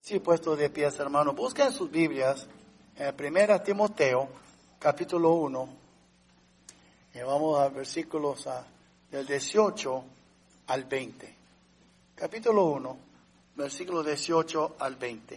Sí, puesto de pies, hermano. Busquen sus Biblias, en 1 Timoteo, capítulo 1, y vamos a versículos del 18 al 20. Capítulo 1, versículos 18 al 20.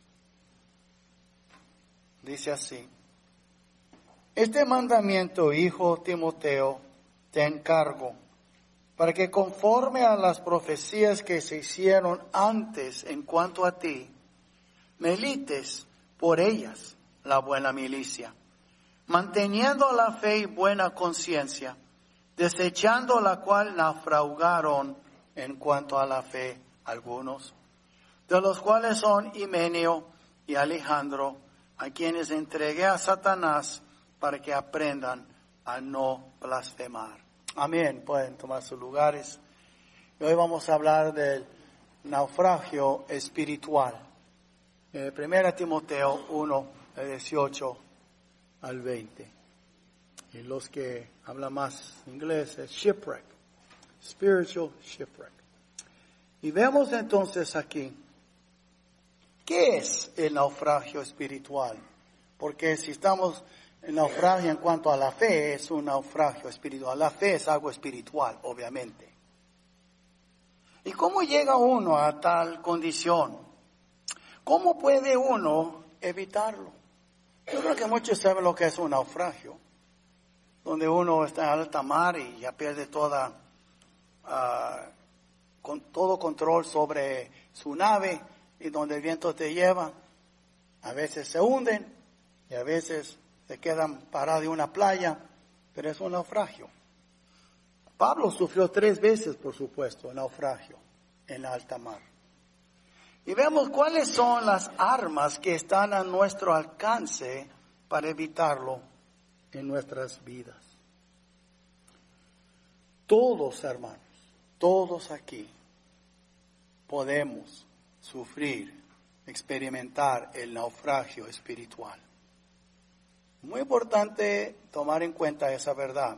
Dice así: Este mandamiento, hijo Timoteo, te encargo, para que conforme a las profecías que se hicieron antes en cuanto a ti, milites por ellas la buena milicia, manteniendo la fe y buena conciencia, desechando la cual naufragaron en cuanto a la fe algunos, de los cuales son Himeneo y Alejandro, a quienes entregué a Satanás para que aprendan a no blasfemar. Amén. Pueden tomar sus lugares. Y hoy vamos a hablar del naufragio espiritual. 1 Timoteo 1, 18 al 20. Y los que hablan más inglés es shipwreck, spiritual shipwreck. Y vemos entonces aquí, ¿qué es el naufragio espiritual? Porque si estamos en naufragio en cuanto a la fe, es un naufragio espiritual. La fe es algo espiritual, obviamente. ¿Y cómo llega uno a tal condición? ¿Cómo puede uno evitarlo? Yo creo que muchos saben lo que es un naufragio, donde uno está en alta mar y ya pierde todo control sobre su nave, y donde el viento te lleva. A veces se hunden y a veces se quedan parados en una playa, pero es un naufragio. Pablo sufrió 3 veces, por supuesto, naufragio en la alta mar. Y vemos cuáles son las armas que están a nuestro alcance para evitarlo en nuestras vidas. Todos, hermanos, todos aquí podemos sufrir, experimentar el naufragio espiritual. Muy importante tomar en cuenta esa verdad.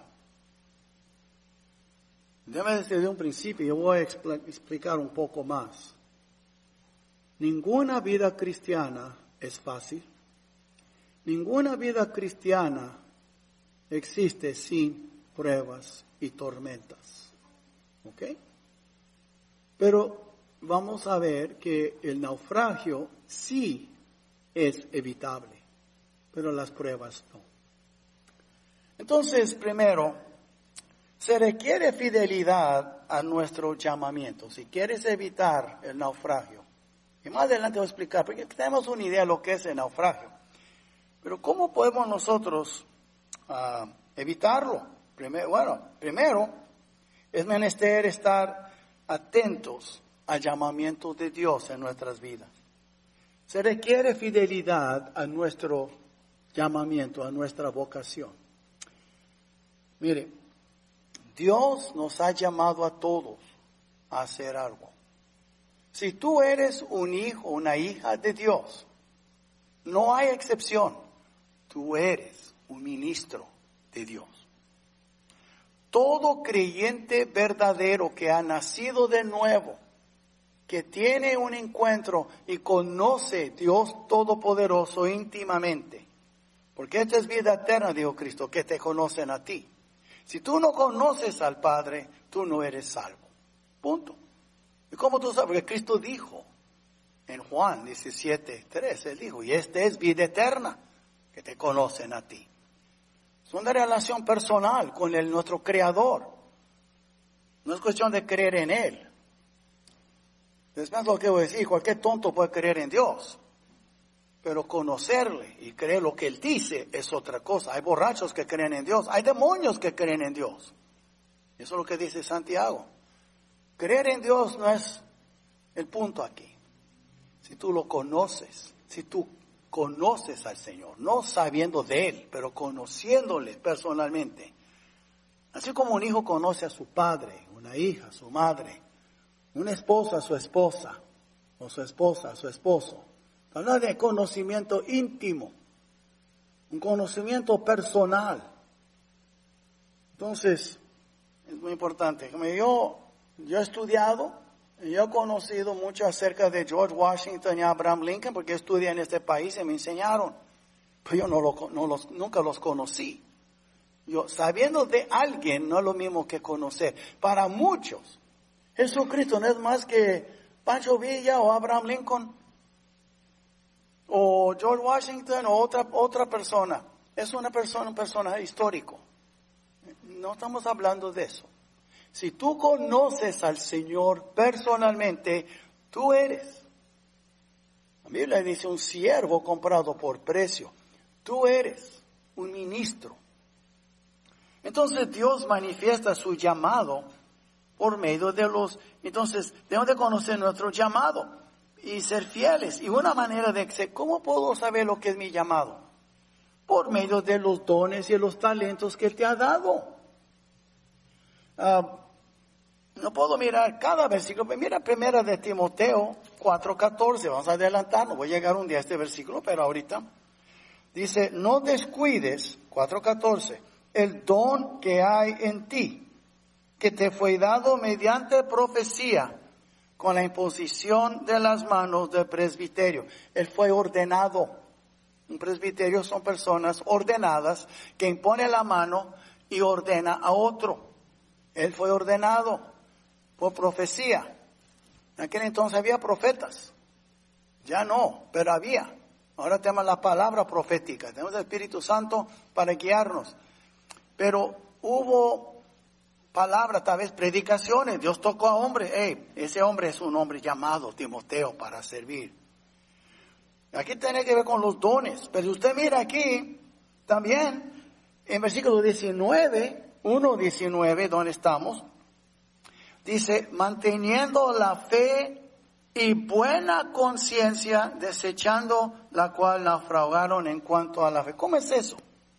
Déjame decir de un principio, yo voy a explicar un poco más. Ninguna vida cristiana es fácil. Ninguna vida cristiana existe sin pruebas y tormentas. ¿Ok? Pero vamos a ver que el naufragio sí es evitable, pero las pruebas no. Entonces, primero, se requiere fidelidad a nuestro llamamiento. Si quieres evitar el naufragio, y más adelante voy a explicar, porque tenemos una idea de lo que es el naufragio. Pero ¿cómo podemos nosotros evitarlo? Primero, es menester estar atentos al llamamiento de Dios en nuestras vidas. Se requiere fidelidad a nuestro llamamiento, a nuestra vocación. Mire, Dios nos ha llamado a todos a hacer algo. Si tú eres un hijo, una hija de Dios, no hay excepción. Tú eres un ministro de Dios. Todo creyente verdadero que ha nacido de nuevo, que tiene un encuentro y conoce Dios Todopoderoso íntimamente, porque esta es vida eterna, dijo Cristo, que te conocen a ti. Si tú no conoces al Padre, tú no eres salvo. Punto. ¿Y cómo tú sabes? Porque Cristo dijo en Juan 17:3, Él dijo, y esta es vida eterna, que te conocen a ti. Es una relación personal con nuestro Creador. No es cuestión de creer en Él. Después lo que voy a decir, cualquier tonto puede creer en Dios, pero conocerle y creer lo que Él dice es otra cosa. Hay borrachos que creen en Dios, hay demonios que creen en Dios. Eso es lo que dice Santiago. Creer en Dios no es el punto aquí. Si tú lo conoces, si tú conoces al Señor, no sabiendo de Él, pero conociéndole personalmente. Así como un hijo conoce a su padre, una hija a su madre, una esposa a su esposa, o su esposa a su esposo. Habla de conocimiento íntimo, un conocimiento personal. Entonces, es muy importante. Yo he estudiado Yo he conocido mucho acerca de George Washington y Abraham Lincoln porque estudié en este país y me enseñaron. Pero yo nunca los conocí. Yo, sabiendo de alguien, no es lo mismo que conocer. Para muchos, Jesucristo no es más que Pancho Villa o Abraham Lincoln o George Washington o otra persona. Es un personaje histórico. No estamos hablando de eso. Si tú conoces al Señor personalmente, tú eres. La Biblia dice un siervo comprado por precio. Tú eres un ministro. Entonces Dios manifiesta su llamado por medio de los... Entonces debemos de conocer nuestro llamado y ser fieles. Y una manera de decir, ¿cómo puedo saber lo que es mi llamado? Por medio de los dones y los talentos que te ha dado. No puedo mirar cada versículo. Mira primera de Timoteo 4:14. Vamos a adelantarnos. Voy a llegar un día a este versículo, pero ahorita. Dice, no descuides, 4:14, el don que hay en ti, que te fue dado mediante profecía, con la imposición de las manos del presbiterio. Él fue ordenado. Un presbiterio son personas ordenadas que imponen la mano y ordena a otro. Él fue ordenado por profecía. En aquel entonces había profetas. Ya no, pero había. Ahora tenemos la palabra profética. Tenemos el Espíritu Santo para guiarnos. Pero hubo palabras, tal vez predicaciones. Dios tocó a hombres. Ese hombre es un hombre llamado Timoteo para servir. Aquí tiene que ver con los dones. Pero usted mira aquí también en versículo 1:19, donde estamos. Dice, manteniendo la fe y buena conciencia, desechando la cual naufragaron en cuanto a la fe. ¿Cómo es eso?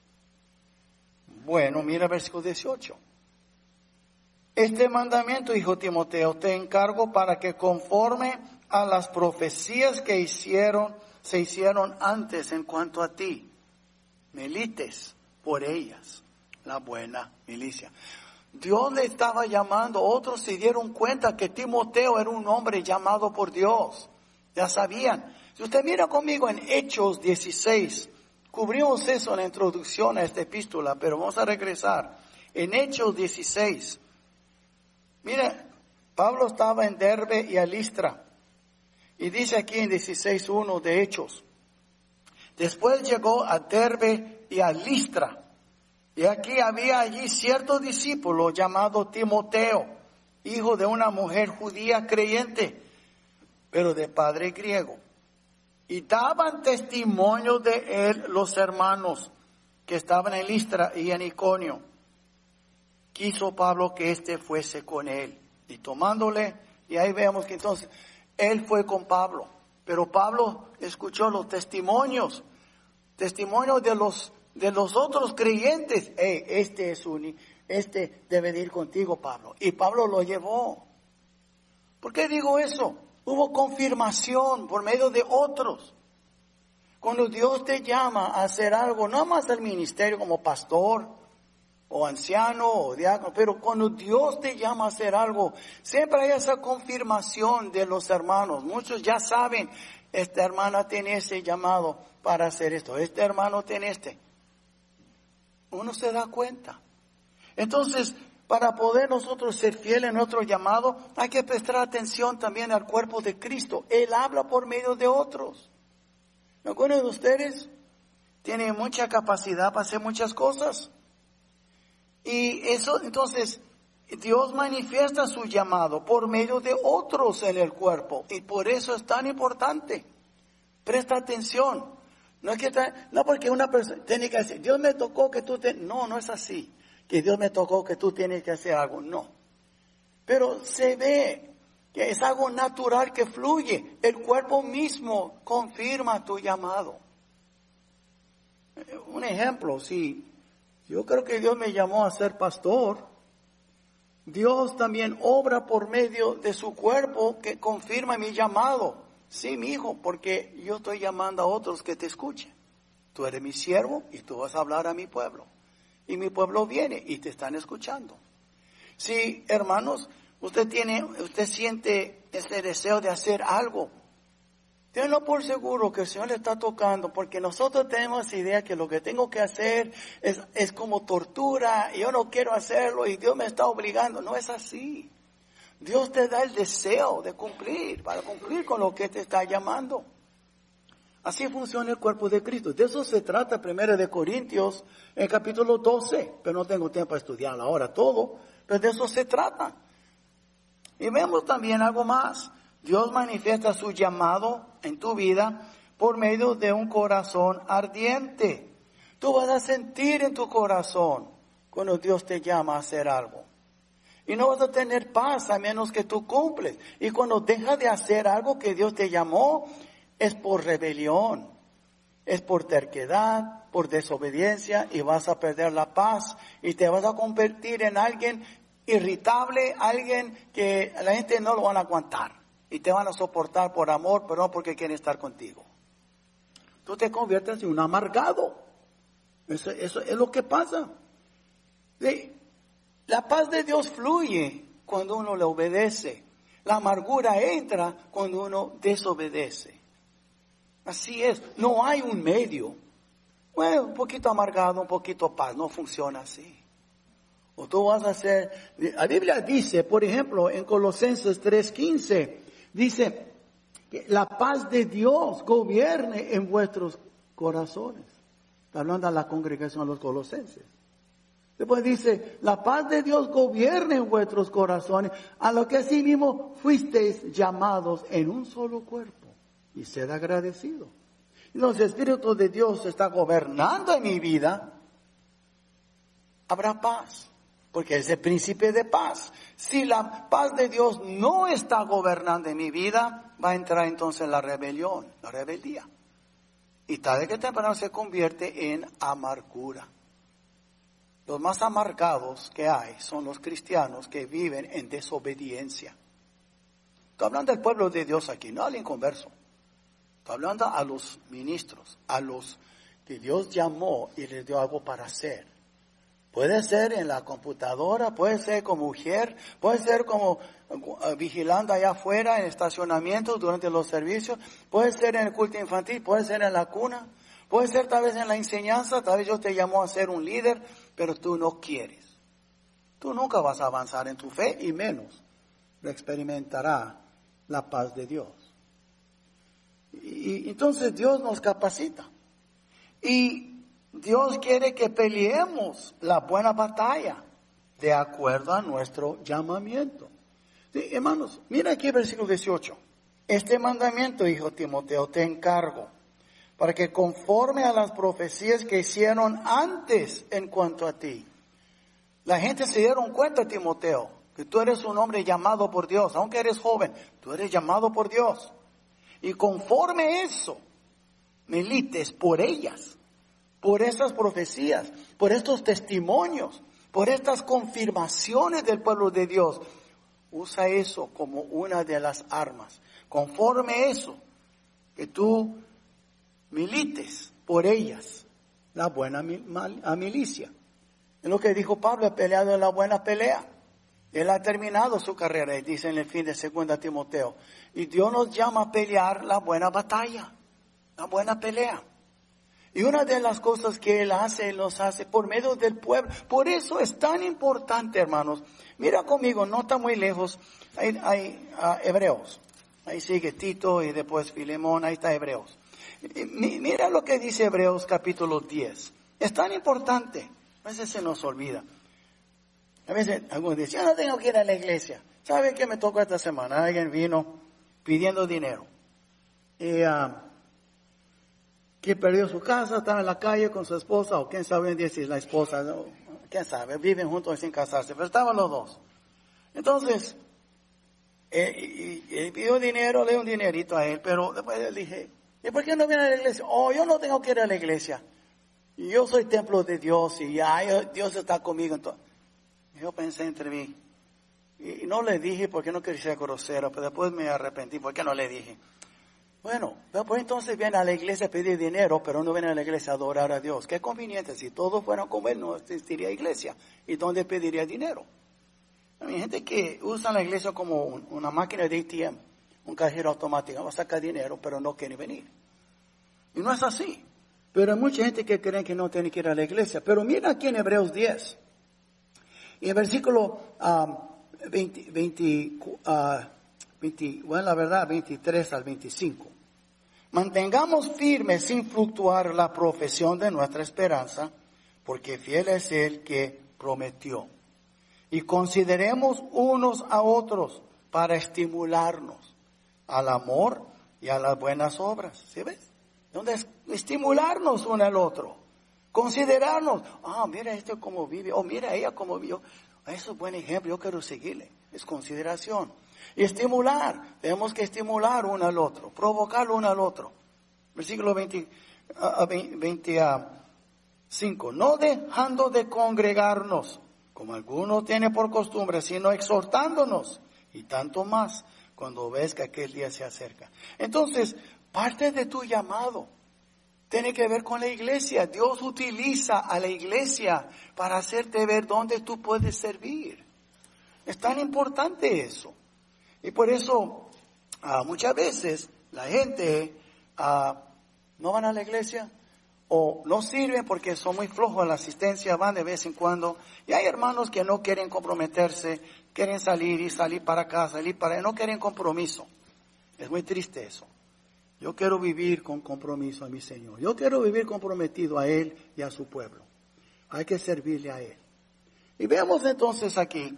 Bueno, mira el versículo 18. Este mandamiento, hijo Timoteo, te encargo para que conforme a las profecías que se hicieron antes en cuanto a ti, milites por ellas la buena milicia. Dios le estaba llamando, otros se dieron cuenta que Timoteo era un hombre llamado por Dios. Ya sabían. Si usted mira conmigo en Hechos 16, cubrimos eso en la introducción a esta epístola, pero vamos a regresar. En Hechos 16, mira, Pablo estaba en Derbe y a Listra. Y dice aquí en 16:1 de Hechos, después llegó a Derbe y a Listra. Y aquí había allí cierto discípulo llamado Timoteo, hijo de una mujer judía creyente, pero de padre griego. Y daban testimonio de él los hermanos que estaban en Listra y en Iconio. Quiso Pablo que éste fuese con él. Y tomándole, y ahí vemos que entonces él fue con Pablo. Pero Pablo escuchó los testimonios de los otros creyentes. Este debe de ir contigo, Pablo. Y Pablo lo llevó. ¿Por qué digo eso? Hubo confirmación por medio de otros. Cuando Dios te llama a hacer algo, no más al ministerio como pastor, o anciano, o diácono, pero cuando Dios te llama a hacer algo, siempre hay esa confirmación de los hermanos. Muchos ya saben, esta hermana tiene ese llamado para hacer esto, este hermano tiene este. Uno se da cuenta. Entonces, para poder nosotros ser fieles en nuestro llamado, hay que prestar atención también al cuerpo de Cristo. Él habla por medio de otros. ¿Alguno de ustedes tiene mucha capacidad para hacer muchas cosas? Y eso, entonces, Dios manifiesta su llamado por medio de otros en el cuerpo. Y por eso es tan importante. Presta atención. No porque una persona tiene que decir, Dios me tocó que tú no es así. Que Dios me tocó que tú tienes que hacer algo. No. Pero se ve que es algo natural que fluye. El cuerpo mismo confirma tu llamado. Un ejemplo, si yo creo que Dios me llamó a ser pastor, Dios también obra por medio de su cuerpo que confirma mi llamado. Sí, mi hijo, porque yo estoy llamando a otros que te escuchen. Tú eres mi siervo y tú vas a hablar a mi pueblo. Y mi pueblo viene y te están escuchando. Sí, hermanos, usted siente ese deseo de hacer algo. Tenlo por seguro que el Señor le está tocando, porque nosotros tenemos idea que lo que tengo que hacer es como tortura, y yo no quiero hacerlo y Dios me está obligando. No es así. Dios te da el deseo de cumplir, para cumplir con lo que te está llamando. Así funciona el cuerpo de Cristo. De eso se trata 1 de Corintios, en capítulo 12. Pero no tengo tiempo para estudiar ahora todo, pero de eso se trata. Y vemos también algo más. Dios manifiesta su llamado en tu vida por medio de un corazón ardiente. Tú vas a sentir en tu corazón cuando Dios te llama a hacer algo. Y no vas a tener paz a menos que tú cumples. Y cuando dejas de hacer algo que Dios te llamó, es por rebelión, es por terquedad, por desobediencia, y vas a perder la paz y te vas a convertir en alguien irritable, alguien que la gente no lo van a aguantar. Y te van a soportar por amor, pero no porque quieren estar contigo. Tú te conviertes en un amargado. Eso es lo que pasa. Sí. La paz de Dios fluye cuando uno le obedece. La amargura entra cuando uno desobedece. Así es. No hay un medio. Bueno, un poquito amargado, un poquito paz. No funciona así. O tú vas a hacer... La Biblia dice, por ejemplo, en Colosenses 3:15... dice que la paz de Dios gobierne en vuestros corazones. Está hablando a la congregación de los colosenses. Después dice, la paz de Dios gobierne en vuestros corazones, a lo que así mismo fuisteis llamados en un solo cuerpo. Y sed agradecido. Entonces, el Espíritu de Dios está gobernando en mi vida. Habrá paz. Porque es el príncipe de paz. Si la paz de Dios no está gobernando en mi vida, va a entrar entonces la rebelión, la rebeldía. Y tarde que temprano se convierte en amargura. Los más amargados que hay son los cristianos que viven en desobediencia. Estoy hablando del pueblo de Dios aquí, no al inconverso. Estoy hablando a los ministros, a los que Dios llamó y les dio algo para hacer. Puede ser en la computadora, puede ser como mujer, puede ser como vigilando allá afuera en estacionamientos durante los servicios, puede ser en el culto infantil, puede ser en la cuna, puede ser tal vez en la enseñanza, tal vez Dios te llamó a ser un líder, pero tú no quieres. Tú nunca vas a avanzar en tu fe y menos lo experimentará la paz de Dios. Y entonces Dios nos capacita. Y Dios quiere que peleemos la buena batalla de acuerdo a nuestro llamamiento. Sí, hermanos, mira aquí el versículo 18. Este mandamiento, hijo Timoteo, te encargo, para que conforme a las profecías que hicieron antes en cuanto a ti. La gente se dieron cuenta, Timoteo, que tú eres un hombre llamado por Dios, aunque eres joven, tú eres llamado por Dios. Y conforme a eso, milites por ellas. Por estas profecías, por estos testimonios, por estas confirmaciones del pueblo de Dios. Usa eso como una de las armas. Conforme a eso, que tú milites por ellas, la buena milicia. Es lo que dijo Pablo, ha peleado en la buena pelea. Él ha terminado su carrera, dice en el fin de 2 Timoteo. Y Dios nos llama a pelear la buena batalla, la buena pelea. Y una de las cosas que Él los hace por medio del pueblo. Por eso es tan importante, hermanos. Mira conmigo, no está muy lejos. Hay Hebreos. Ahí sigue Tito y después Filemón. Ahí está Hebreos. Mira lo que dice Hebreos capítulo 10. Es tan importante. A veces se nos olvida. A veces algunos dicen, yo no tengo que ir a la iglesia. ¿Sabe qué me tocó esta semana? Alguien vino pidiendo dinero. Y que perdió su casa, estaba en la calle con su esposa, o quién sabe si es la esposa, ¿no? Quién sabe, viven juntos sin casarse, pero estaban los dos. Entonces, él pidió dinero, le dio un dinerito a él, pero después le dije, ¿y por qué no viene a la iglesia? Oh, yo no tengo que ir a la iglesia. Y yo soy templo de Dios y ya Dios está conmigo. Entonces, yo pensé entre mí, y no le dije porque no quería ser grosero, pero después me arrepentí, ¿por qué no le dije? Bueno, pues entonces viene a la iglesia a pedir dinero, pero no viene a la iglesia a adorar a Dios. Qué conveniente, si todos fueran como él, no existiría iglesia. ¿Y dónde pediría dinero? Hay gente que usa la iglesia como una máquina de ATM, un cajero automático, va a sacar dinero, pero no quiere venir. Y no es así. Pero hay mucha gente que cree que no tiene que ir a la iglesia. Pero mira aquí en Hebreos 10. Y en versículo 23 al 25. Mantengamos firmes sin fluctuar la profesión de nuestra esperanza, porque fiel es el que prometió. Y consideremos unos a otros para estimularnos al amor y a las buenas obras. ¿Sí ves? Donde es estimularnos uno al otro. Considerarnos. Mira este cómo vive. Mira ella cómo vive. Eso es buen ejemplo. Yo quiero seguirle. Es consideración. Y estimular. Tenemos que estimular uno al otro. Provocarlo uno al otro. Versículo 25. No dejando de congregarnos, como alguno tiene por costumbre, sino exhortándonos. Y tanto más cuando ves que aquel día se acerca. Entonces, parte de tu llamado tiene que ver con la iglesia. Dios utiliza a la iglesia para hacerte ver dónde tú puedes servir. Es tan importante eso. Y por eso, muchas veces, la gente no van a la iglesia o no sirven porque son muy flojos en la asistencia, van de vez en cuando. Y hay hermanos que no quieren comprometerse, quieren salir para acá, no quieren compromiso. Es muy triste eso. Yo quiero vivir con compromiso a mi Señor. Yo quiero vivir comprometido a Él y a su pueblo. Hay que servirle a Él. Y vemos entonces aquí,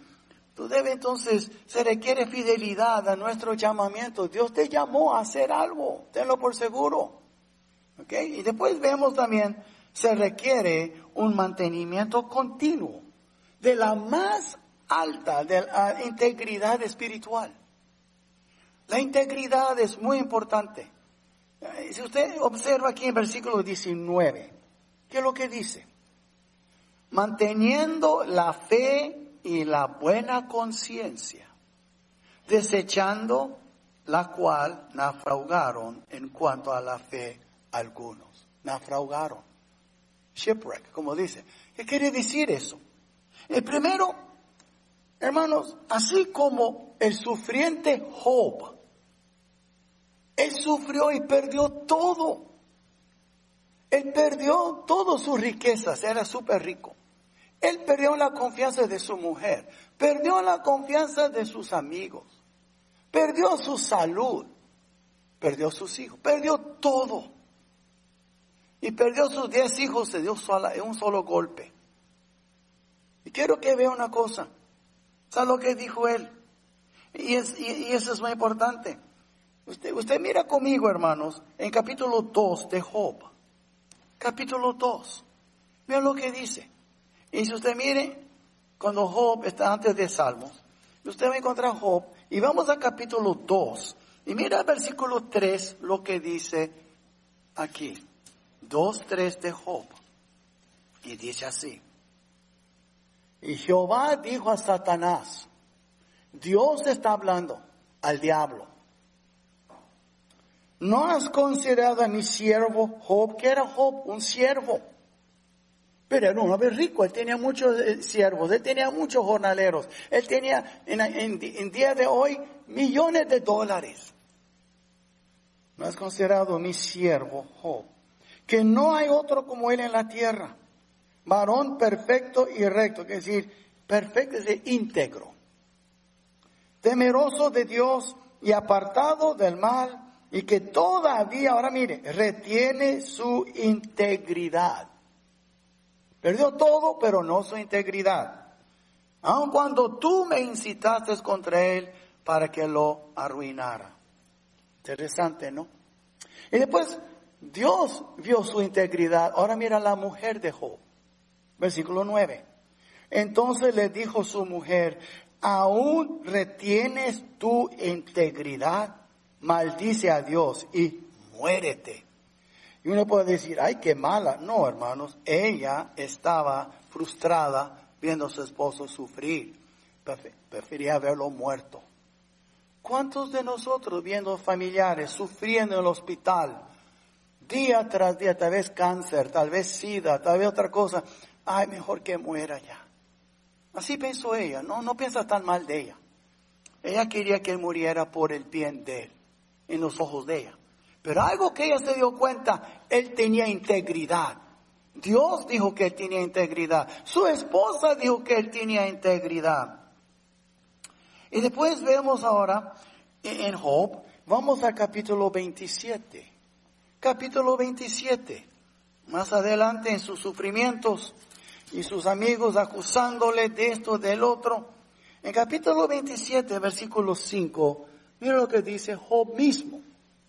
se requiere fidelidad a nuestro llamamiento. Dios te llamó a hacer algo, tenlo por seguro. ¿Okay? Y después vemos también, se requiere un mantenimiento continuo de la más alta de la integridad espiritual. La integridad es muy importante. Si usted observa aquí en versículo 19, ¿qué es lo que dice? Manteniendo la fe y la buena conciencia, desechando la cual naufragaron en cuanto a la fe algunos. Naufragaron. Shipwreck, como dice. ¿Qué quiere decir eso? El primero, hermanos, así como el sufriente Job, él sufrió y perdió todo. Él perdió todas sus riquezas, era súper rico. Él perdió la confianza de su mujer, perdió la confianza de sus amigos, perdió su salud, perdió sus hijos, perdió todo. Y perdió sus 10 hijos, se dio en un solo golpe. Y quiero que vea una cosa. ¿Sabe lo que dijo él? Y eso es muy importante. Usted mira conmigo, hermanos, en capítulo 2 de Job. Capítulo 2. Mira lo que dice. Y si usted mire, cuando Job está antes de Salmos, usted va a encontrar Job, y vamos al capítulo 2. Y mira el versículo 3, lo que dice aquí. 2:3 de Job. Y dice así. Y Jehová dijo a Satanás, Dios está hablando al diablo. ¿No has considerado a mi siervo Job? Que era Job, un siervo. Pero era un hombre rico, él tenía muchos siervos, él tenía muchos jornaleros. Él tenía en día de hoy millones de dólares. ¿No has considerado a mi siervo Job? Que no hay otro como él en la tierra. Varón perfecto y recto, es decir, perfecto es decir, íntegro. Temeroso de Dios y apartado del mal, y que todavía, ahora mire, retiene su integridad. Perdió todo, pero no su integridad. Aun cuando tú me incitaste contra él para que lo arruinara. Interesante, ¿no? Y después, Dios vio su integridad. Ahora mira la mujer de Job. Versículo 9. Entonces le dijo su mujer, ¿aún retienes tu integridad? Maldice a Dios y muérete. Y uno puede decir, ay, qué mala. No, hermanos, ella estaba frustrada viendo a su esposo sufrir. Prefería verlo muerto. ¿Cuántos de nosotros viendo familiares sufriendo en el hospital, día tras día, tal vez cáncer, tal vez sida, tal vez otra cosa? Ay, mejor que muera ya. Así pensó ella, no piensa tan mal de ella. Ella quería que él muriera por el bien de él, en los ojos de ella. Pero algo que ella se dio cuenta, él tenía integridad. Dios dijo que él tenía integridad. Su esposa dijo que él tenía integridad. Y después vemos ahora en Job, vamos al capítulo 27. Capítulo 27. Más adelante en sus sufrimientos y sus amigos acusándole de esto, del otro. En capítulo 27, versículo 5, mira lo que dice Job mismo.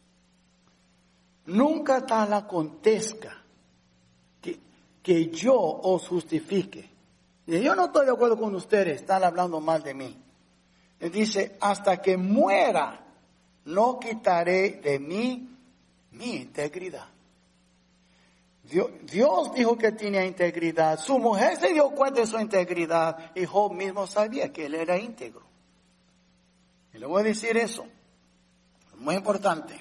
Nunca tal acontezca que yo os justifique. Y yo no estoy de acuerdo con ustedes, están hablando mal de mí. Él dice, hasta que muera, no quitaré de mí mi integridad. Dios dijo que tenía integridad. Su mujer se dio cuenta de su integridad y Job mismo sabía que él era íntegro. Y le voy a decir eso. Muy importante.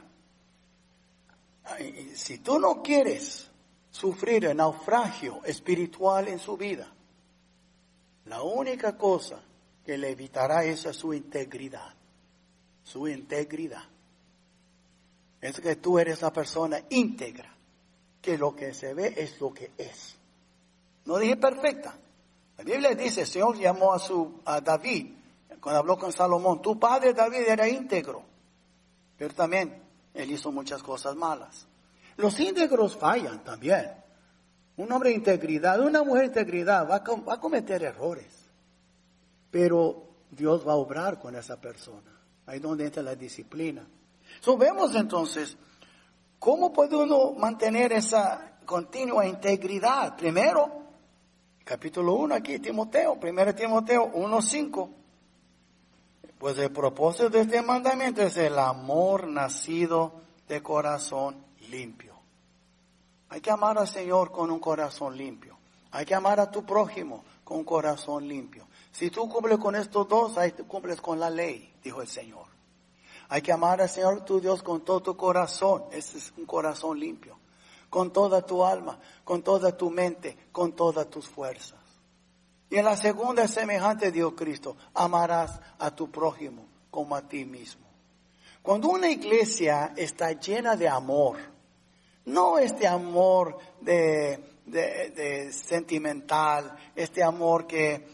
Si tú no quieres sufrir el naufragio espiritual en su vida, la única cosa que le evitará eso es su integridad. Su integridad. Es que tú eres la persona íntegra. Que lo que se ve es lo que es. No dije perfecta. La Biblia dice, el Señor llamó a David, cuando habló con Salomón, tu padre David era íntegro. Pero también él hizo muchas cosas malas. Los íntegros fallan también. Un hombre de integridad, una mujer de integridad va a cometer errores. Pero Dios va a obrar con esa persona. Ahí es donde entra la disciplina. Vemos entonces, ¿cómo puede uno mantener esa continua integridad? Primero, capítulo 1 aquí, Timoteo, 1 Timoteo 1:5. Pues el propósito de este mandamiento es el amor nacido de corazón limpio. Hay que amar al Señor con un corazón limpio. Hay que amar a tu prójimo con un corazón limpio. Si tú cumples con estos dos, ahí tú cumples con la ley, dijo el Señor. Hay que amar al Señor tu Dios con todo tu corazón. Ese es un corazón limpio. Con toda tu alma, con toda tu mente, con todas tus fuerzas. Y en la segunda es semejante, Dios Cristo. Amarás a tu prójimo como a ti mismo. Cuando una iglesia está llena de amor, no este amor de sentimental, este amor que,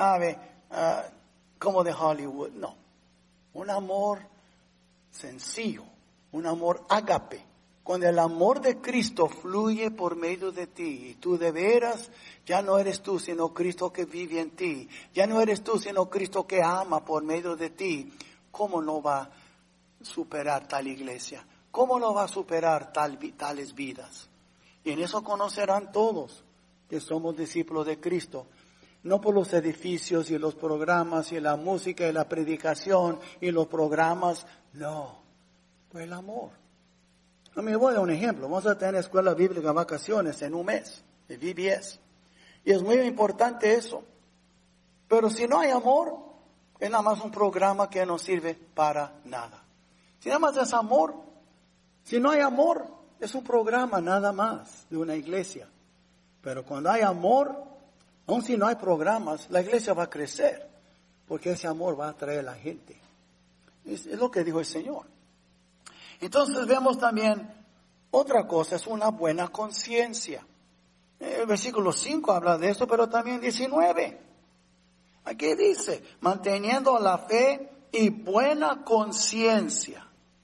como de Hollywood, no. Un amor sencillo, un amor ágape, cuando el amor de Cristo fluye por medio de ti y tú de veras ya no eres tú sino Cristo que vive en ti, ya no eres tú sino Cristo que ama por medio de ti, ¿cómo no va a superar tal iglesia? ¿Cómo no va a superar tales vidas? Y en eso conocerán todos que somos discípulos de Cristo. No por los edificios y los programas y la música y la predicación y los programas, no, por el amor. Me voy a un ejemplo. Vamos a tener escuela bíblica vacaciones en un mes, de VBS. Y es muy importante eso. Pero si no hay amor, es nada más un programa que no sirve para nada. Si nada más es amor, si no hay amor, es un programa nada más de una iglesia. Pero cuando hay amor, aun si no hay programas, la iglesia va a crecer, porque ese amor va a atraer a la gente. Es lo que dijo el Señor. Entonces vemos también otra cosa, es una buena conciencia. El versículo 5 habla de esto, pero también 19. Aquí dice, manteniendo la fe y buena conciencia.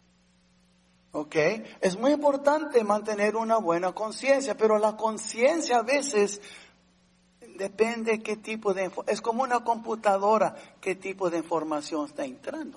¿Ok? Es muy importante mantener una buena conciencia, pero la conciencia a veces depende qué tipo de... Es como una computadora, qué tipo de información está entrando.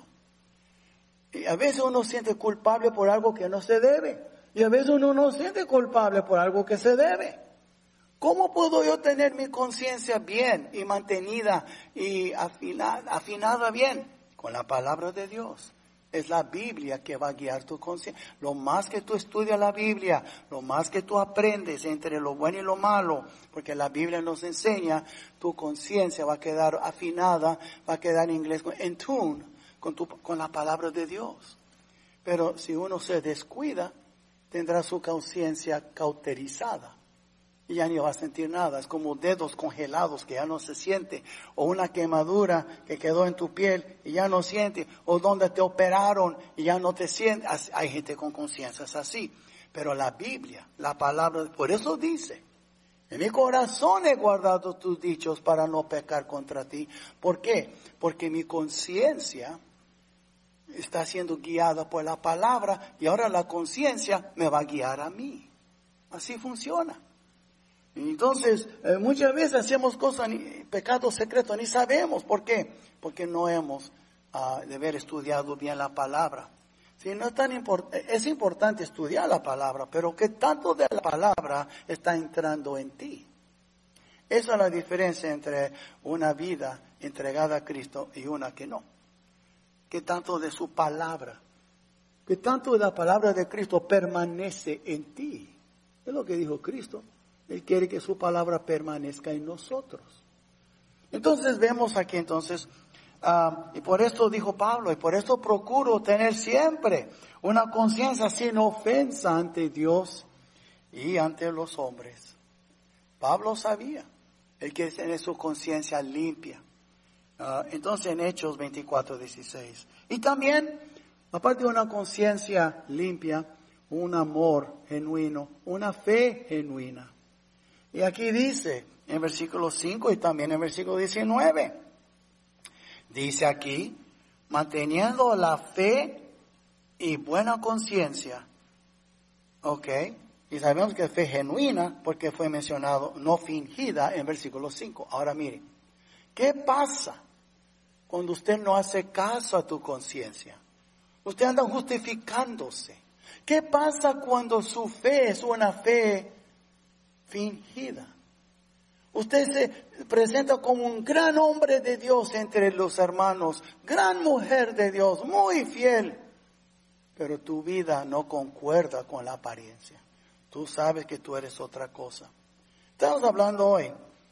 Y a veces uno siente culpable por algo que no se debe. Y a veces uno no siente culpable por algo que se debe. ¿Cómo puedo yo tener mi conciencia bien y mantenida y afinada bien? Con la palabra de Dios. Es la Biblia que va a guiar tu conciencia. Lo más que tú estudias la Biblia, lo más que tú aprendes entre lo bueno y lo malo, porque la Biblia nos enseña, tu conciencia va a quedar afinada, va a quedar en inglés, en tune con la palabra de Dios. Pero si uno se descuida, tendrá su conciencia cauterizada. y ya ni va a sentir nada. Es como dedos congelados que ya no se siente, o una quemadura que quedó en tu piel y ya no siente, o donde te operaron y ya no te sientes. Hay gente con conciencias así. Pero la Biblia, la palabra, por eso dice, en mi corazón he guardado tus dichos para no pecar contra ti. ¿Por qué? Porque mi conciencia está siendo guiada por la palabra y ahora la conciencia me va a guiar a mí. Así funciona. Entonces, muchas veces hacemos cosas, pecados secretos, ni sabemos. ¿Por qué? Porque no hemos de haber estudiado bien la palabra. Sí, no es tan es importante estudiar la palabra, pero ¿qué tanto de la palabra está entrando en ti? Esa es la diferencia entre una vida entregada a Cristo y una que no. ¿Qué tanto de su palabra? ¿Qué tanto de la palabra de Cristo permanece en ti? Es lo que dijo Cristo. Él quiere que su palabra permanezca en nosotros. Entonces vemos aquí y por esto dijo Pablo, y por esto procuro tener siempre una conciencia sin ofensa ante Dios y ante los hombres. Pablo sabía, él quiere tener su conciencia limpia. Entonces en Hechos 24:16. Y también, aparte de una conciencia limpia, un amor genuino, una fe genuina. Y aquí dice, en versículo 5 y también en versículo 19, dice aquí, manteniendo la fe y buena conciencia. ¿Ok? Y sabemos que es fe genuina porque fue mencionado, no fingida, en versículo 5. Ahora miren, ¿qué pasa cuando usted no hace caso a tu conciencia? Usted anda justificándose. ¿Qué pasa cuando su fe es una fe fingida? Usted se presenta como un gran hombre de Dios entre los hermanos, gran mujer de Dios, muy fiel, pero tu vida no concuerda con la apariencia. Tú sabes que tú eres otra cosa. Estamos hablando hoy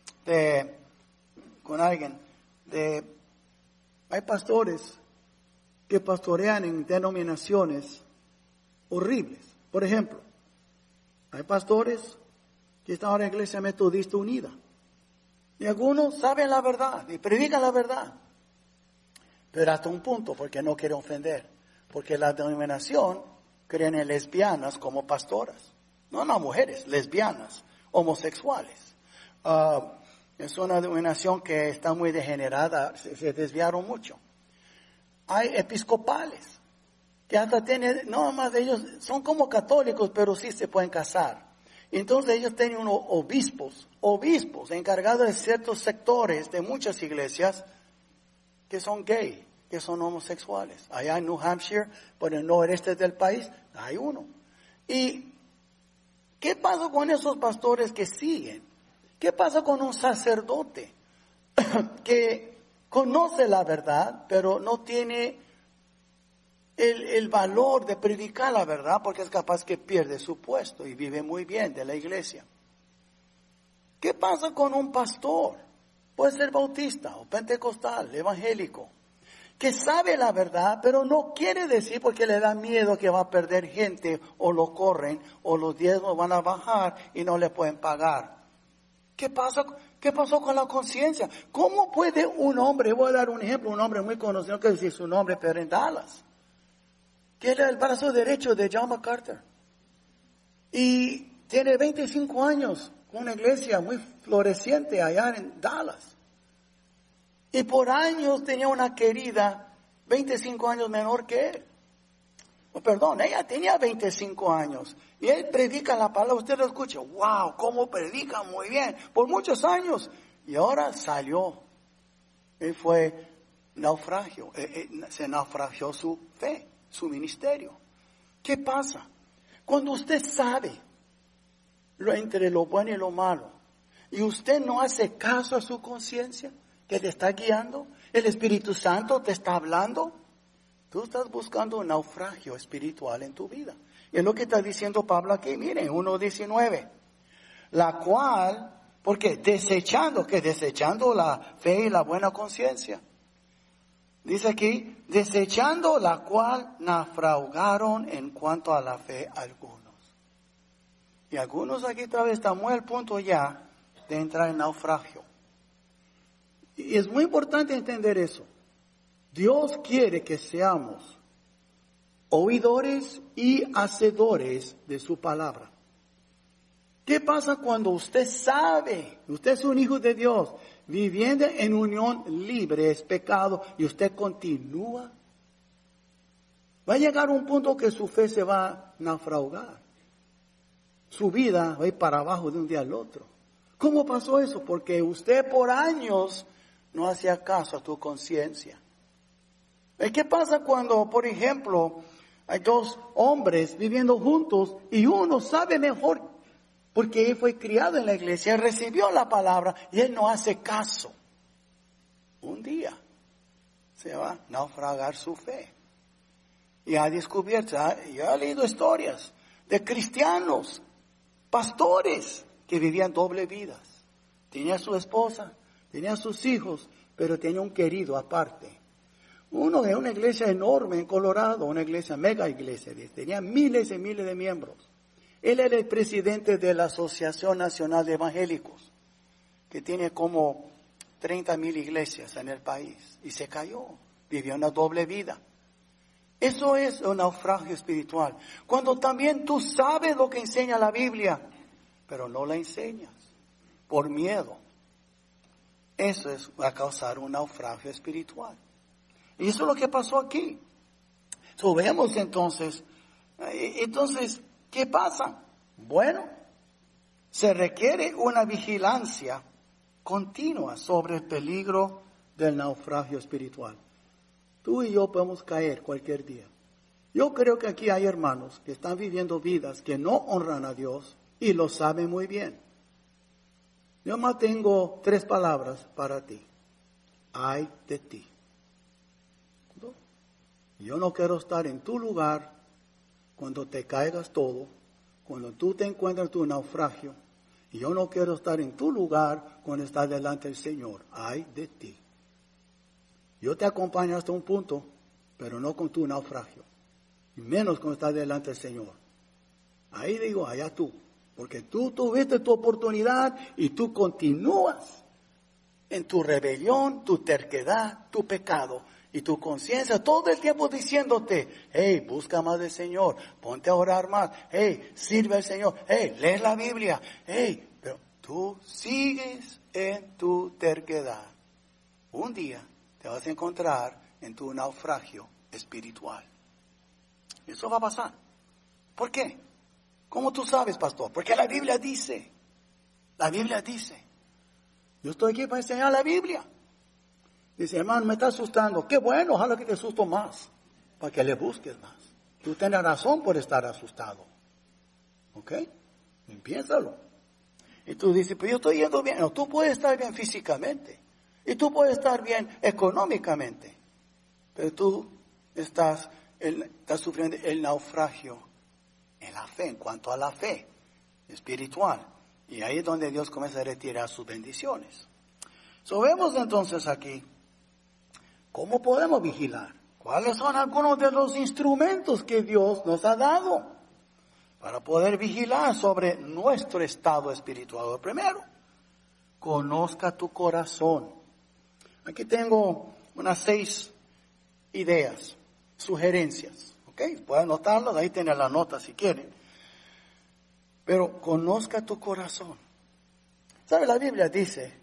con alguien, hay pastores que pastorean en denominaciones horribles. Por ejemplo, hay pastores que están ahora en la Iglesia Metodista Unida. Y algunos saben la verdad y predican la verdad. Pero hasta un punto, porque no quieren ofender. Porque la denominación creen en lesbianas como pastoras. No mujeres, lesbianas, homosexuales. Es una denominación que está muy degenerada, se desviaron mucho. Hay episcopales que hasta tienen, no más ellos son como católicos, pero sí se pueden casar. Entonces ellos tienen unos obispos encargados de ciertos sectores de muchas iglesias que son gay, que son homosexuales. Allá en New Hampshire, por el noreste del país, hay uno. ¿Y qué pasa con esos pastores que siguen? ¿Qué pasa con un sacerdote que conoce la verdad, pero no tiene el valor de predicar la verdad porque es capaz que pierde su puesto y vive muy bien de la iglesia? ¿Qué pasa con un pastor? Puede ser bautista o pentecostal, evangélico, que sabe la verdad, pero no quiere decir porque le da miedo que va a perder gente o lo corren o los diezmos van a bajar y no le pueden pagar. ¿Qué pasó con la conciencia? ¿Cómo puede un hombre, voy a dar un ejemplo, un hombre muy conocido, no quiero decir su nombre, pero en Dallas, que era el brazo derecho de John MacArthur, y tiene 25 años, con una iglesia muy floreciente allá en Dallas, y por años tenía una querida 25 años menor que él. Ella tenía 25 años. Y él predica la palabra, usted lo escucha, wow, cómo predica muy bien, por muchos años. Y ahora salió. Él fue naufragio, se naufragió su fe, su ministerio. ¿Qué pasa? Cuando usted sabe entre lo bueno y lo malo, y usted no hace caso a su conciencia, que te está guiando, el Espíritu Santo te está hablando, tú estás buscando un naufragio espiritual en tu vida. Y es lo que está diciendo Pablo aquí, miren, 1:19. La cual, ¿por qué? Desechando la fe y la buena conciencia. Dice aquí, desechando la cual naufragaron en cuanto a la fe algunos. Y algunos aquí tal vez estamos al punto ya de entrar en naufragio. Y es muy importante entender eso. Dios quiere que seamos oidores y hacedores de su palabra. ¿Qué pasa cuando usted sabe, usted es un hijo de Dios, viviendo en unión libre es pecado y usted continúa? Va a llegar un punto que su fe se va a naufragar. Su vida va a ir para abajo de un día al otro. ¿Cómo pasó eso? Porque usted por años no hacía caso a tu conciencia. ¿Qué pasa cuando, por ejemplo, hay dos hombres viviendo juntos y uno sabe mejor porque él fue criado en la iglesia, recibió la palabra y él no hace caso? Un día se va a naufragar su fe. Y ha descubierto, y ha leído historias de cristianos, pastores que vivían doble vidas. Tenía su esposa, tenía sus hijos, pero tenía un querido aparte. Uno de una iglesia enorme en Colorado, una iglesia, mega iglesia, tenía miles y miles de miembros. Él era el presidente de la Asociación Nacional de Evangélicos, que tiene como 30,000 iglesias en el país, y se cayó, vivió una doble vida. Eso es un naufragio espiritual. Cuando también tú sabes lo que enseña la Biblia, pero no la enseñas por miedo. Eso va a causar un naufragio espiritual. Y eso es lo que pasó aquí. Vemos entonces, ¿qué pasa? Bueno, se requiere una vigilancia continua sobre el peligro del naufragio espiritual. Tú y yo podemos caer cualquier día. Yo creo que aquí hay hermanos que están viviendo vidas que no honran a Dios y lo saben muy bien. Yo más tengo 3 palabras para ti. Ay de ti. Yo no quiero estar en tu lugar cuando te caigas todo, cuando tú te encuentras en tu naufragio. Y yo no quiero estar en tu lugar cuando estás delante del Señor. Ay de ti. Yo te acompaño hasta un punto, pero no con tu naufragio. Y menos cuando estás delante del Señor. Ahí digo, allá tú. Porque tú tuviste tu oportunidad y tú continúas en tu rebelión, tu terquedad, tu pecado. Y tu conciencia todo el tiempo diciéndote, hey, busca más del Señor, ponte a orar más, hey, sirve al Señor, hey, lee la Biblia, hey, pero tú sigues en tu terquedad. Un día te vas a encontrar en tu naufragio espiritual. Eso va a pasar. ¿Por qué? ¿Cómo tú sabes, pastor? Porque la Biblia dice. La Biblia dice. Yo estoy aquí para enseñar la Biblia. Dice, hermano, me está asustando. Qué bueno, ojalá que te asusto más. Para que le busques más. Tú tienes razón por estar asustado. ¿Ok? Piénsalo. Y tú dices, pero yo estoy yendo bien. No, tú puedes estar bien físicamente. Y tú puedes estar bien económicamente. Pero tú estás sufriendo el naufragio en la fe, en cuanto a la fe espiritual. Y ahí es donde Dios comienza a retirar sus bendiciones. Vemos entonces aquí, ¿cómo podemos vigilar? ¿Cuáles son algunos de los instrumentos que Dios nos ha dado para poder vigilar sobre nuestro estado espiritual? Primero, conozca tu corazón. Aquí tengo unas 6 ideas, sugerencias. ¿Ok? Pueden anotarlas, ahí tienen la nota si quieren. Pero conozca tu corazón. ¿Sabe? La Biblia dice,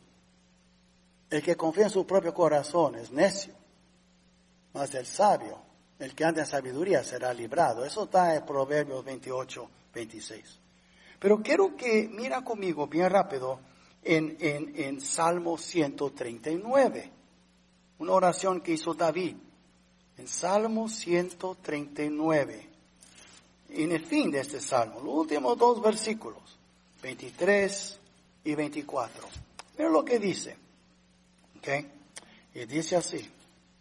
el que confía en su propio corazón es necio, mas el sabio, el que anda en sabiduría, será librado. Eso está en Proverbios 28:26. Pero quiero que mira conmigo bien rápido en Salmo 139, una oración que hizo David. En Salmo 139, en el fin de este Salmo, los últimos 2 versículos, 23 y 24. Mira lo que dice. ¿Okay? Y dice así: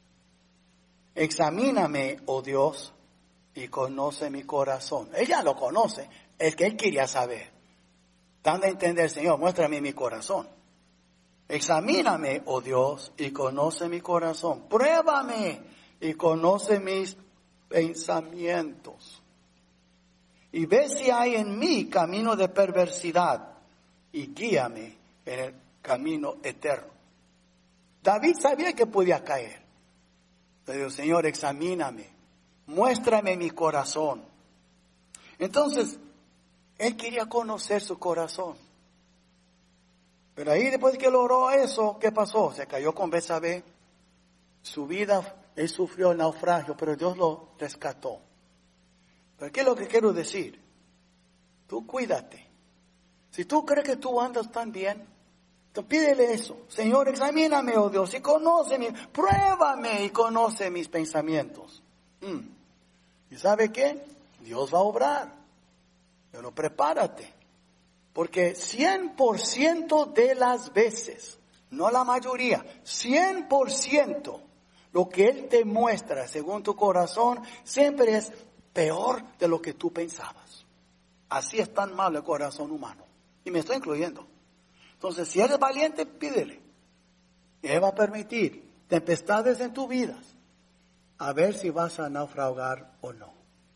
examíname, oh Dios, y conoce mi corazón. Ella lo conoce, es que él quería saber. Dando a entender, Señor, muéstrame mi corazón. Examíname, oh Dios, y conoce mi corazón. Pruébame y conoce mis pensamientos. y ve si hay en mí camino de perversidad y guíame en el camino eterno. David sabía que podía caer. Le dijo, Señor, examíname, muéstrame mi corazón. Entonces, él quería conocer su corazón. Pero ahí después que logró eso, ¿qué pasó? Se cayó con Betsabé. Su vida, él sufrió el naufragio, pero Dios lo rescató. Pero ¿qué es lo que quiero decir? Tú cuídate. Si tú crees que tú andas tan bien, tú pídele eso. Señor, examíname, oh Dios, y conóceme, pruébame y conoce mis pensamientos. ¿Y sabe qué? Dios va a obrar. Pero prepárate. Porque 100% de las veces, no la mayoría, 100%, lo que Él te muestra según tu corazón, siempre es peor de lo que tú pensabas. Así es tan malo el corazón humano. Y me estoy incluyendo. Entonces, si eres valiente, pídele. Y Él va a permitir tempestades en tu vida. A ver si vas a naufragar o no.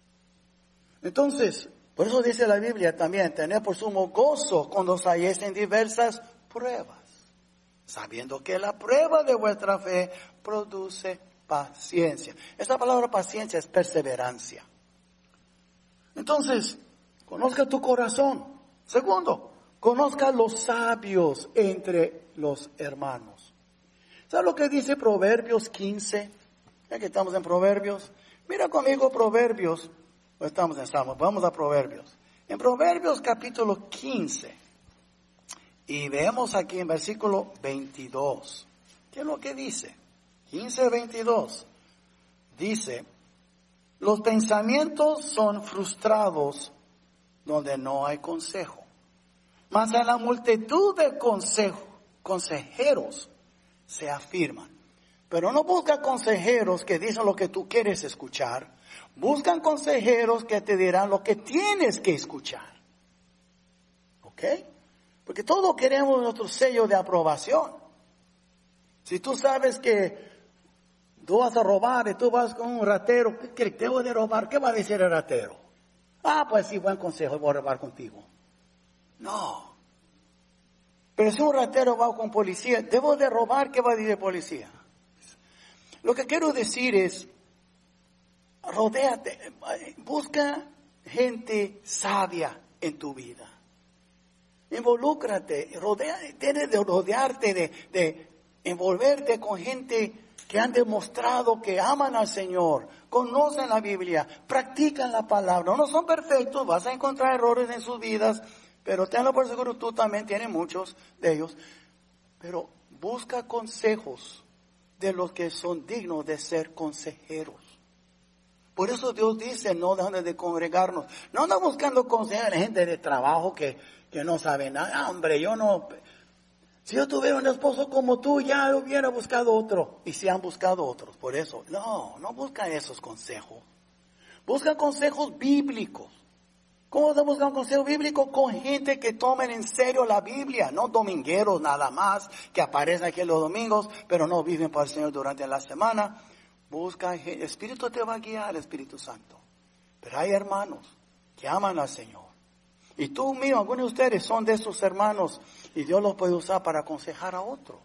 Entonces, por eso dice la Biblia también, tener por sumo gozo cuando os halléis en diversas pruebas, sabiendo que la prueba de vuestra fe produce paciencia. Esta palabra paciencia es perseverancia. Entonces, conozca tu corazón. Segundo, conozca los sabios entre los hermanos. ¿Sabe lo que dice Proverbios 15? Ya que estamos en Proverbios, mira conmigo Proverbios. Estamos en Salmos, vamos a Proverbios. En Proverbios capítulo 15, y vemos aquí en versículo 22, ¿qué es lo que dice? 15:22, dice, los pensamientos son frustrados donde no hay consejo, mas en la multitud de consejeros se afirman. Pero no busca consejeros que dicen lo que tú quieres escuchar. Buscan consejeros que te dirán lo que tienes que escuchar. ¿Ok? Porque todos queremos nuestro sello de aprobación. Si tú sabes que tú vas a robar y tú vas con un ratero, ¿qué debo de robar? ¿Qué va a decir el ratero? Ah, pues sí, buen consejo, voy a robar contigo. No. Pero si un ratero va con policía, ¿debo de robar? ¿Qué va a decir el policía? Lo que quiero decir es, rodéate, busca gente sabia en tu vida. Involúcrate, tienes de rodearte, de envolverte con gente que han demostrado que aman al Señor, conocen la Biblia, practican la palabra. No son perfectos, vas a encontrar errores en sus vidas, pero tenlo por seguro, tú también tienes muchos de ellos. Pero busca consejos de los que son dignos de ser consejeros. Por eso Dios dice, no dejen de congregarnos. No anda buscando consejos de gente de trabajo que no sabe nada. Hombre, si yo tuviera un esposo como tú, ya hubiera buscado otro. Y si han buscado otros, por eso. No buscan esos consejos. Buscan consejos bíblicos. ¿Cómo se busca un consejo bíblico? Con gente que tomen en serio la Biblia, no domingueros nada más, que aparecen aquí los domingos, pero no viven para el Señor durante la semana. Busca, el Espíritu te va a guiar, el Espíritu Santo. Pero hay hermanos que aman al Señor. Y tú mismo, algunos de ustedes son de esos hermanos y Dios los puede usar para aconsejar a otros.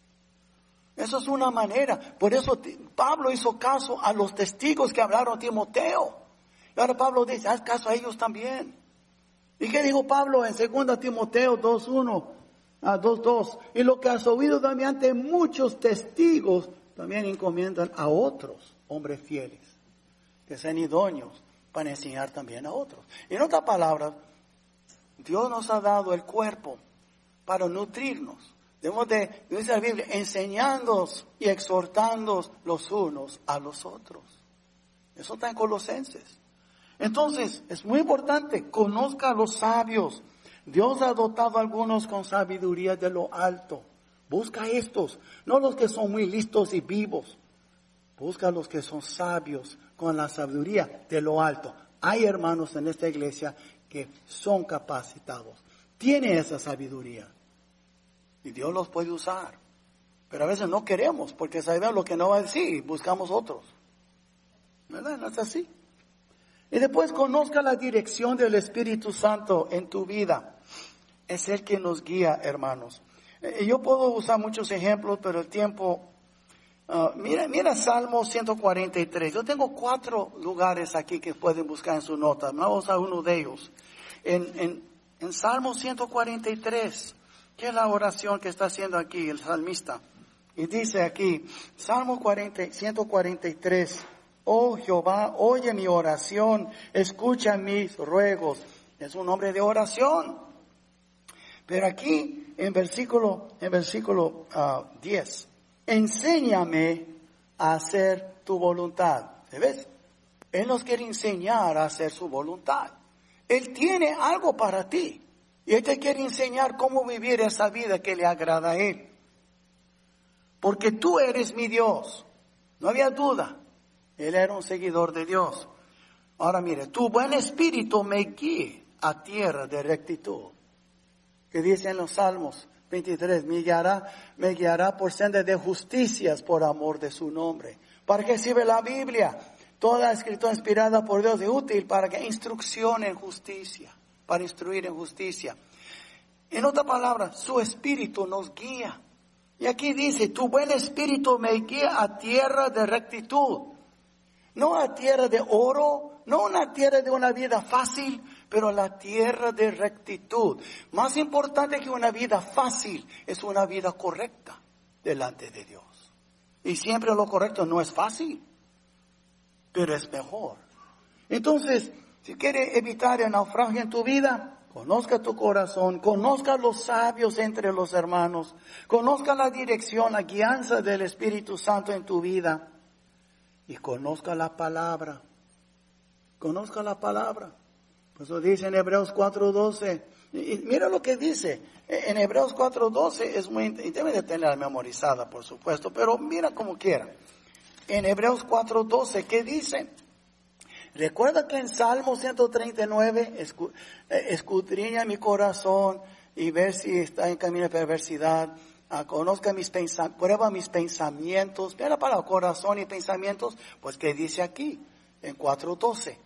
Eso es una manera. Por eso Pablo hizo caso a los testigos que hablaron a Timoteo. Y ahora Pablo dice, haz caso a ellos también. ¿Y qué dijo Pablo en 2 Timoteo 2:1 a 2:2? Y lo que has oído también ante muchos testigos, también encomiendan a otros hombres fieles, que sean idóneos para enseñar también a otros. En otras palabras, Dios nos ha dado el cuerpo para nutrirnos. Debemos de, dice la Biblia, enseñándonos y exhortándonos los unos a los otros. Eso está en Colosenses. Entonces, es muy importante, conozca a los sabios. Dios ha dotado a algunos con sabiduría de lo alto. Busca estos, no los que son muy listos y vivos. Busca a los que son sabios con la sabiduría de lo alto. Hay hermanos en esta iglesia que son capacitados, tienen esa sabiduría. Y Dios los puede usar. Pero a veces no queremos, porque sabemos lo que no va a decir y buscamos otros. ¿Verdad? ¿No es así? Y después conozca la dirección del Espíritu Santo en tu vida. Es el que nos guía, hermanos. Yo puedo usar muchos ejemplos, pero el tiempo... mira Salmo 143. Yo tengo 4 lugares aquí que pueden buscar en su nota. Vamos a uno de ellos. En Salmo 143, que es la oración que está haciendo aquí el salmista. Y dice aquí, Salmo 143, oh Jehová, oye mi oración, escucha mis ruegos. Es un hombre de oración. Pero aquí, en versículo 10, enséñame a hacer tu voluntad. ¿Ves? Él nos quiere enseñar a hacer su voluntad. Él tiene algo para ti. Y Él te quiere enseñar cómo vivir esa vida que le agrada a Él. Porque tú eres mi Dios. No había duda. Él era un seguidor de Dios. Ahora mire, tu buen espíritu me guíe a tierra de rectitud. Que dice en los Salmos 23, me guiará por sendas de justicias por amor de su nombre. ¿Para qué sirve la Biblia? Toda escritura inspirada por Dios es útil para que instrucción en justicia, para instruir en justicia. En otra palabra, su espíritu nos guía. Y aquí dice, tu buen espíritu me guía a tierra de rectitud. No a tierra de oro, no una tierra de una vida fácil, pero la tierra de rectitud. Más importante que una vida fácil es una vida correcta delante de Dios. Y siempre lo correcto no es fácil, pero es mejor. Entonces, si quieres evitar el naufragio en tu vida, conozca tu corazón, conozca los sabios entre los hermanos, conozca la dirección, la guianza del Espíritu Santo en tu vida y conozca la palabra. Conozca la palabra. Por eso dice en Hebreos 4:12, y mira lo que dice, en Hebreos 4:12 es muy, y debe de tenerla memorizada por supuesto, pero mira como quiera. En Hebreos 4:12, ¿qué dice? Recuerda que en Salmo 139, escudriña mi corazón y ver si está en camino de perversidad. Conozca prueba mis pensamientos. Mira para corazón y pensamientos, pues ¿qué dice aquí? En 4:12.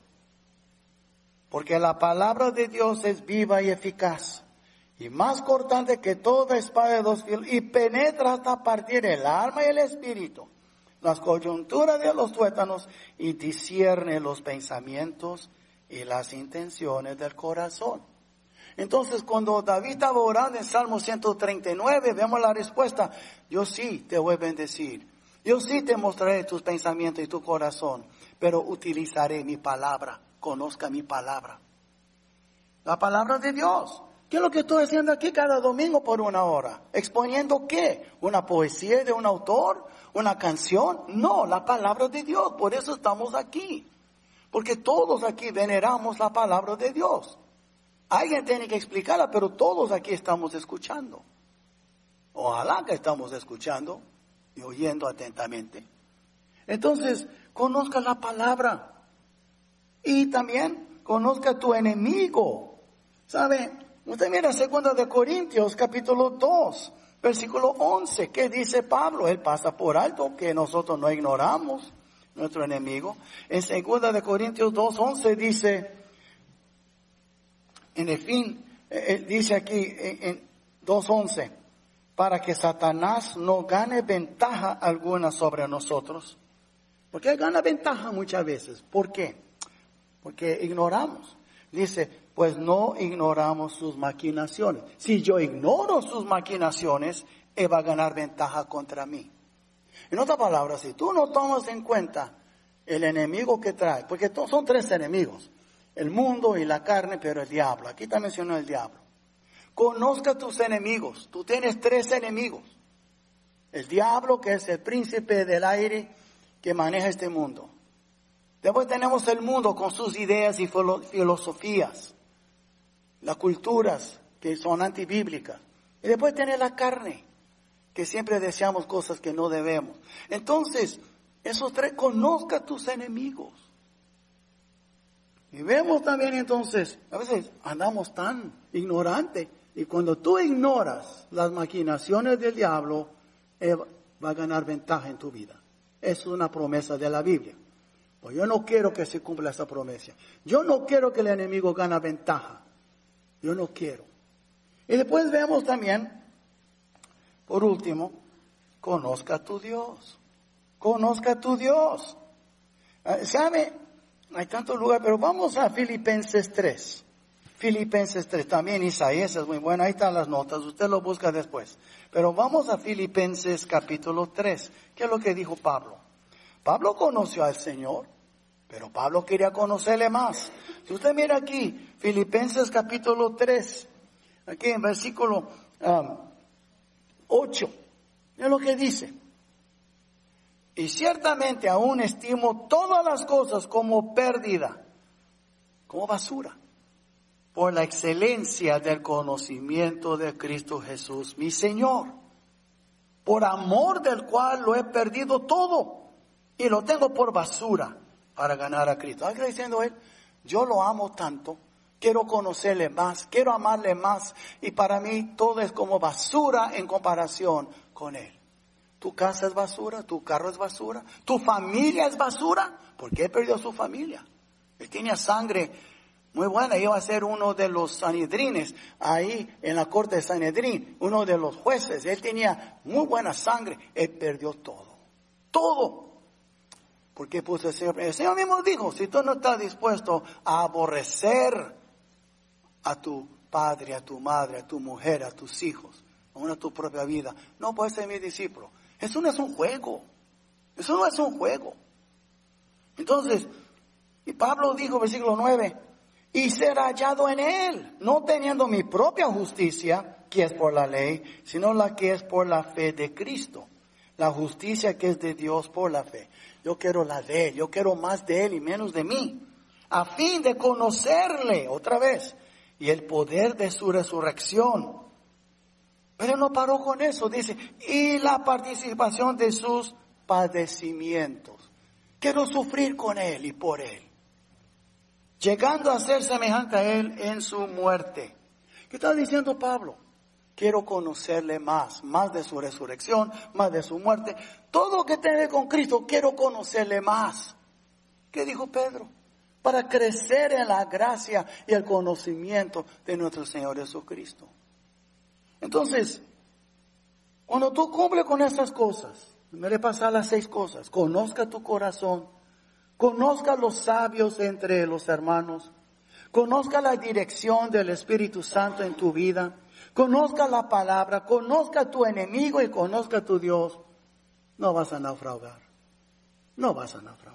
Porque la palabra de Dios es viva y eficaz, y más cortante que toda espada de 2 filos, y penetra hasta partir el alma y el espíritu, las coyunturas de los tuétanos, y discierne los pensamientos y las intenciones del corazón. Entonces, cuando David estaba orando en Salmo 139, vemos la respuesta, yo sí te voy a bendecir, yo sí te mostraré tus pensamientos y tu corazón, pero utilizaré mi palabra. Conozca mi palabra. La palabra de Dios. ¿Qué es lo que estoy haciendo aquí cada domingo por 1 hora? ¿Exponiendo qué? ¿Una poesía de un autor? ¿Una canción? No, la palabra de Dios. Por eso estamos aquí. Porque todos aquí veneramos la palabra de Dios. Alguien tiene que explicarla, pero todos aquí estamos escuchando. Ojalá que estamos escuchando y oyendo atentamente. Entonces, conozca la palabra. Y también conozca a tu enemigo. ¿Sabe? Usted mira 2 de Corintios capítulo 2, versículo 11. ¿Qué dice Pablo? Él pasa por alto que nosotros no ignoramos nuestro enemigo. En 2 de Corintios 2:11 dice, en el fin, dice aquí en 2:11, para que Satanás no gane ventaja alguna sobre nosotros. Porque él gana ventaja muchas veces. ¿Por qué? Porque ignoramos. Dice, pues no ignoramos sus maquinaciones. Si yo ignoro sus maquinaciones, él va a ganar ventaja contra mí. En otras palabras, si tú no tomas en cuenta el enemigo que trae, porque son 3 enemigos, el mundo y la carne, pero el diablo. Aquí está mencionado el diablo. Conozca tus enemigos. Tú tienes 3 enemigos. El diablo, que es el príncipe del aire que maneja este mundo. Después tenemos el mundo con sus ideas y filosofías, las culturas que son antibíblicas. Y después tiene la carne, que siempre deseamos cosas que no debemos. Entonces, esos 3, conozca tus enemigos. Y vemos también entonces, a veces andamos tan ignorantes, y cuando tú ignoras las maquinaciones del diablo, él va a ganar ventaja en tu vida. Es una promesa de la Biblia. Pues yo no quiero que se cumpla esa promesa. Yo no quiero que el enemigo gane ventaja. Yo no quiero. Y después vemos también, por último, conozca a tu Dios. Conozca a tu Dios. ¿Sabe? Hay tantos lugares, pero vamos a Filipenses 3. Filipenses 3, también Isaías es muy bueno, ahí están las notas, usted lo busca después. Pero vamos a Filipenses capítulo 3, ¿qué es lo que dijo Pablo? Pablo conoció al Señor, pero Pablo quería conocerle más. Si usted mira aquí, Filipenses capítulo 3, aquí en versículo 8, es lo que dice. Y ciertamente aún estimo todas las cosas como pérdida, como basura, por la excelencia del conocimiento de Cristo Jesús, mi Señor, por amor del cual lo he perdido todo y lo tengo por basura para ganar a Cristo. ¿Está diciendo él? Yo lo amo tanto, quiero conocerle más, quiero amarle más, y para mí todo es como basura en comparación con él. Tu casa es basura, tu carro es basura, tu familia es basura, porque él perdió su familia. Él tenía sangre muy buena, iba a ser uno de los sanedrines, ahí en la corte de Sanedrín, uno de los jueces. Él tenía muy buena sangre, él perdió todo, todo. Porque pues el Señor mismo dijo, si tú no estás dispuesto a aborrecer a tu padre, a tu madre, a tu mujer, a tus hijos, aún a tu propia vida, no puedes ser mi discípulo. Eso no es un juego, eso no es un juego. Entonces, y Pablo dijo, versículo 9, y ser hallado en él, no teniendo mi propia justicia, que es por la ley, sino la que es por la fe de Cristo. La justicia que es de Dios por la fe. Yo quiero la de él, yo quiero más de él y menos de mí, a fin de conocerle otra vez y el poder de su resurrección. Pero no paró con eso, dice, y la participación de sus padecimientos. Quiero sufrir con él y por él, llegando a ser semejante a él en su muerte. ¿Qué está diciendo Pablo? Quiero conocerle más de su resurrección, más de su muerte. Todo lo que tiene con Cristo, quiero conocerle más. ¿Qué dijo Pedro? Para crecer en la gracia y el conocimiento de nuestro Señor Jesucristo. Entonces, cuando tú cumples con estas cosas, me le pasar las 6 cosas. Conozca tu corazón, conozca los sabios entre los hermanos, conozca la dirección del Espíritu Santo en tu vida, conozca la palabra, conozca a tu enemigo y conozca a tu Dios. No vas a naufragar, no vas a naufragar.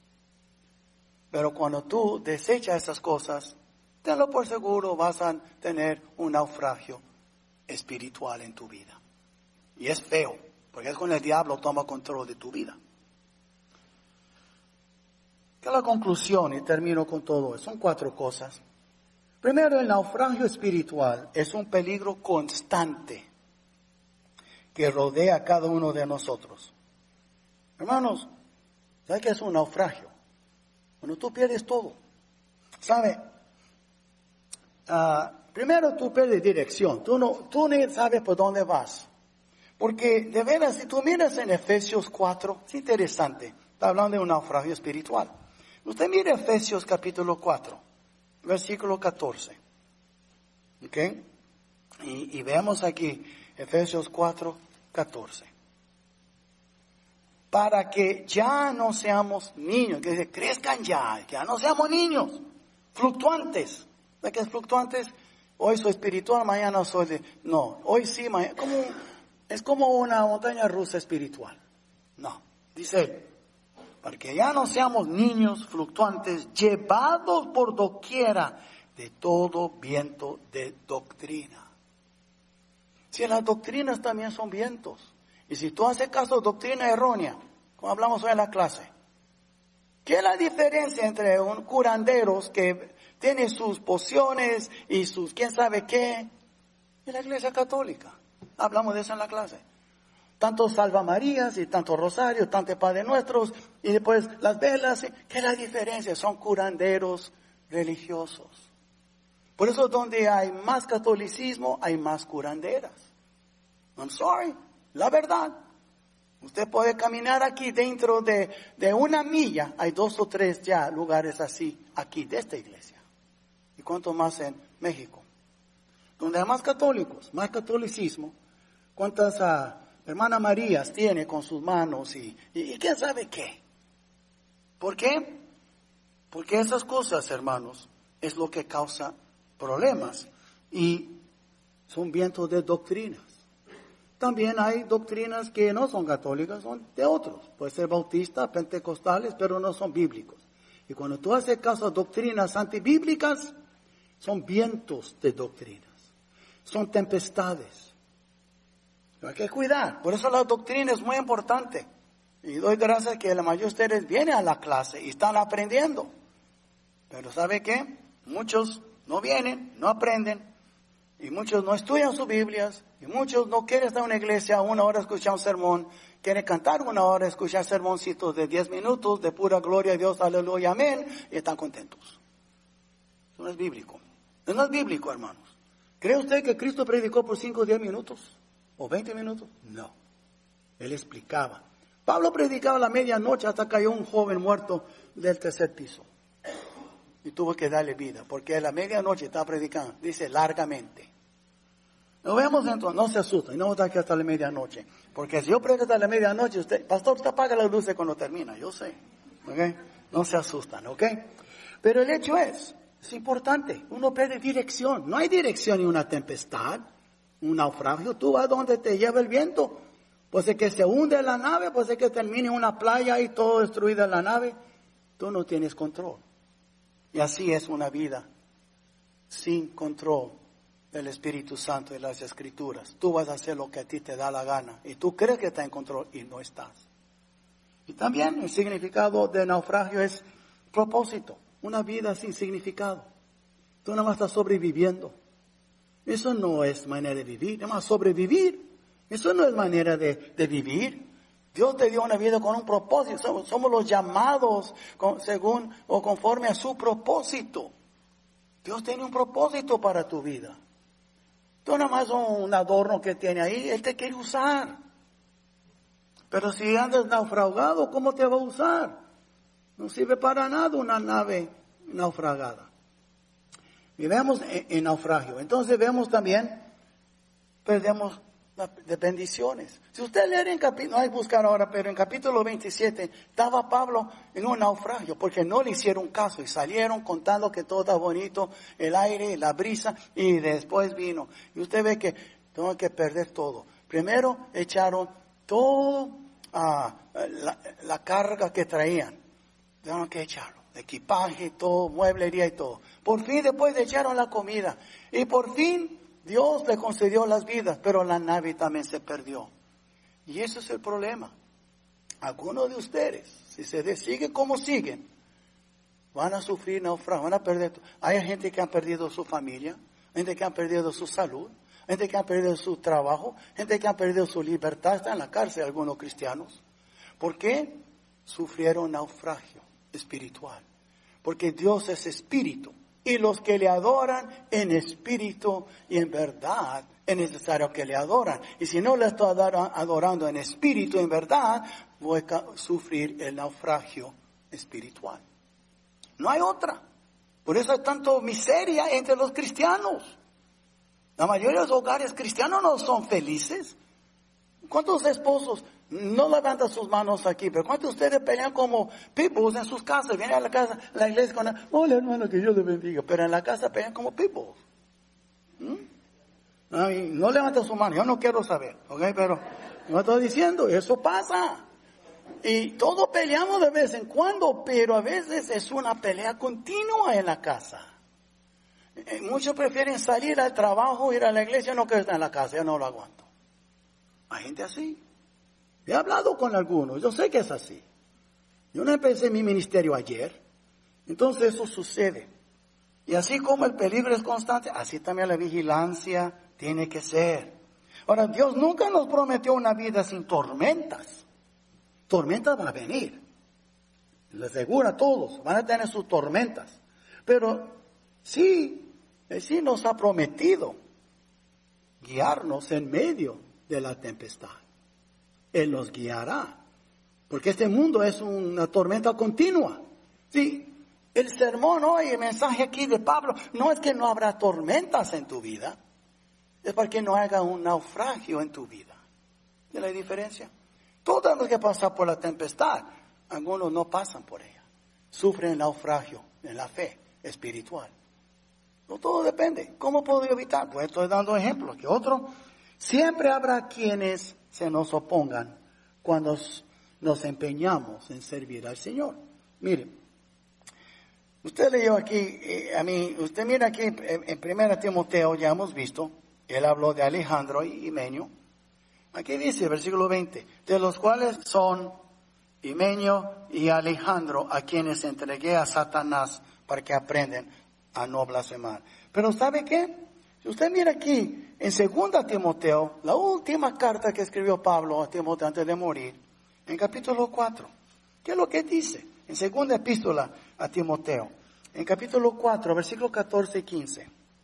Pero cuando tú desechas esas cosas, tenlo por seguro, vas a tener un naufragio espiritual en tu vida. Y es feo, porque es cuando el diablo toma control de tu vida. ¿Qué es la conclusión? Y termino con todo eso. Son 4 cosas. Primero, el naufragio espiritual es un peligro constante que rodea a cada uno de nosotros. Hermanos, ¿sabe qué es un naufragio? Cuando tú pierdes todo. ¿Sabe? Primero tú pierdes dirección. Tú no sabes por dónde vas. Porque de veras, si tú miras en Efesios 4, es interesante. Está hablando de un naufragio espiritual. Usted mire Efesios capítulo 4, versículo 14. ¿Ok? Y veamos aquí, Efesios 4, 14. Para que ya no seamos niños, que se crezcan ya, que ya no seamos niños, fluctuantes. ¿De qué es fluctuantes? Hoy soy espiritual, mañana soy de... No, hoy sí, mañana... Es como una montaña rusa espiritual. No, dice él, para que ya no seamos niños fluctuantes, llevados por doquiera de todo viento de doctrina. Si las doctrinas también son vientos. Y si tú haces caso de doctrina errónea, como hablamos hoy en la clase, ¿qué es la diferencia entre un curanderos que tiene sus pociones y sus quién sabe qué y la iglesia católica? Hablamos de eso en la clase. Tantos Salva Marías y tantos rosarios, tantos Padre Nuestros y después las velas. ¿Qué es la diferencia? Son curanderos religiosos. Por eso donde hay más catolicismo hay más curanderas. I'm sorry, la verdad. Usted puede caminar aquí dentro de 1 milla. Hay 2 o 3 ya lugares así, aquí de esta iglesia. ¿Y cuánto más en México? Donde hay más católicos, más catolicismo. ¿Cuántas hermanas Marías tiene con sus manos y quién sabe qué? ¿Por qué? Porque esas cosas, hermanos, es lo que causa problemas. Y son vientos de doctrinas. También hay doctrinas que no son católicas, son de otros. Puede ser bautistas, pentecostales, pero no son bíblicos. Y cuando tú haces caso a doctrinas antibíblicas, son vientos de doctrinas. Son tempestades. Pero hay que cuidar. Por eso la doctrina es muy importante. Y doy gracias que la mayoría de ustedes vienen a la clase y están aprendiendo. Pero ¿sabe qué? Muchos no vienen, no aprenden. Y muchos no estudian sus Biblias. Y muchos no quieren estar en una iglesia 1 hora a escuchar un sermón. Quieren cantar 1 hora, escuchar sermoncitos de 10 minutos de pura gloria a Dios, aleluya, amén. Y están contentos. Eso no es bíblico. Eso no es bíblico, hermanos. ¿Cree usted que Cristo predicó por 5 o 10 minutos? ¿O 20 minutos? No. Él explicaba. Pablo predicaba a la medianoche hasta cayó un joven muerto del 3er piso. Y tuvo que darle vida, porque a la medianoche estaba predicando, dice largamente. Nos vemos entonces, no se asusten, no está aquí hasta la medianoche. Porque si yo predico hasta la medianoche, pastor, usted apaga las luces cuando termina, yo sé. ¿Ok? No se asustan, ¿ok? Pero el hecho es importante, uno pierde dirección. No hay dirección en una tempestad, un naufragio. Tú vas donde te lleva el viento. Puede ser que se hunde la nave, puede ser que termine en una playa y todo destruida la nave. Tú no tienes control. Y así es una vida sin control del Espíritu Santo y las Escrituras. Tú vas a hacer lo que a ti te da la gana. Y tú crees que estás en control y no estás. Y también el significado de naufragio es propósito. Una vida sin significado. Tú nada más estás sobreviviendo. Eso no es manera de vivir. Nada más sobrevivir. Eso no es manera de vivir. Dios te dio una vida con un propósito. Somos los llamados según o conforme a su propósito. Dios tiene un propósito para tu vida. Tú nada más un adorno que tiene ahí, Él te quiere usar. Pero si andas naufragado, ¿cómo te va a usar? No sirve para nada una nave naufragada. Y vemos en naufragio. Entonces vemos también, perdemos de bendiciones. Si usted lee no hay que buscar ahora, pero en capítulo 27 estaba Pablo en un naufragio porque no le hicieron caso y salieron contando que todo está bonito, el aire, la brisa, y después vino. Y usted ve que tengo que perder todo. Primero echaron todo la carga que traían. Tengo que echarlo. Equipaje, todo, mueblería y todo. Por fin después echaron la comida. Y por fin Dios le concedió las vidas, pero la nave también se perdió. Y ese es el problema. Algunos de ustedes, si se sigue como siguen, van a sufrir naufragio, van a perder. Hay gente que ha perdido su familia, gente que ha perdido su salud, gente que ha perdido su trabajo, gente que ha perdido su libertad. Está en la cárcel algunos cristianos. ¿Por qué? Sufrieron naufragio espiritual. Porque Dios es espíritu. Y los que le adoran en espíritu y en verdad, es necesario que le adoran. Y si no le estoy adorando en espíritu y en verdad, voy a sufrir el naufragio espiritual. No hay otra. Por eso hay tanto miseria entre los cristianos. La mayoría de los hogares cristianos no son felices. ¿Cuántos esposos no levantan sus manos aquí? Pero ¿cuántos de ustedes pelean como pitbulls en sus casas? Vienen a la casa, la iglesia con hola hermano, que Dios le bendiga. Pero en la casa pelean como pitbulls. No levantan su mano, yo no quiero saber, ¿ok? Pero yo estoy diciendo, eso pasa. Y todos peleamos de vez en cuando, pero a veces es una pelea continua en la casa. Muchos prefieren salir al trabajo, ir a la iglesia, no quiero estar en la casa, yo no lo aguanto. Hay gente así. He hablado con algunos, yo sé que es así. Yo no empecé mi ministerio ayer, entonces eso sucede. Y así como el peligro es constante, así también la vigilancia tiene que ser. Ahora, Dios nunca nos prometió una vida sin tormentas. Tormentas van a venir. Les aseguro a todos, van a tener sus tormentas. Pero sí nos ha prometido guiarnos en medio de la tempestad. Él los guiará. Porque este mundo es una tormenta continua. Sí, el sermón hoy, el mensaje aquí de Pablo, no es que no habrá tormentas en tu vida, es para que no haga un naufragio en tu vida. ¿Ve la diferencia? Todos tenemos que pasar por la tempestad. Algunos no pasan por ella. Sufren naufragio en la fe espiritual. No, todo depende. ¿Cómo puedo evitar? Pues estoy dando ejemplos. Que otro, siempre habrá quienes se nos opongan cuando nos empeñamos en servir al Señor. Mire, usted leyó aquí, usted mira aquí en 1 Timoteo, ya hemos visto, él habló de Alejandro y Himeneo. Aquí dice, versículo 20, de los cuales son Himeneo y Alejandro, a quienes entregué a Satanás para que aprendan a no blasfemar. Pero ¿sabe qué? Si usted mira aquí, en 2 Timoteo, la última carta que escribió Pablo a Timoteo antes de morir, en capítulo 4, ¿qué es lo que dice? En segunda epístola a Timoteo, en capítulo 4, versículos 14 y 15.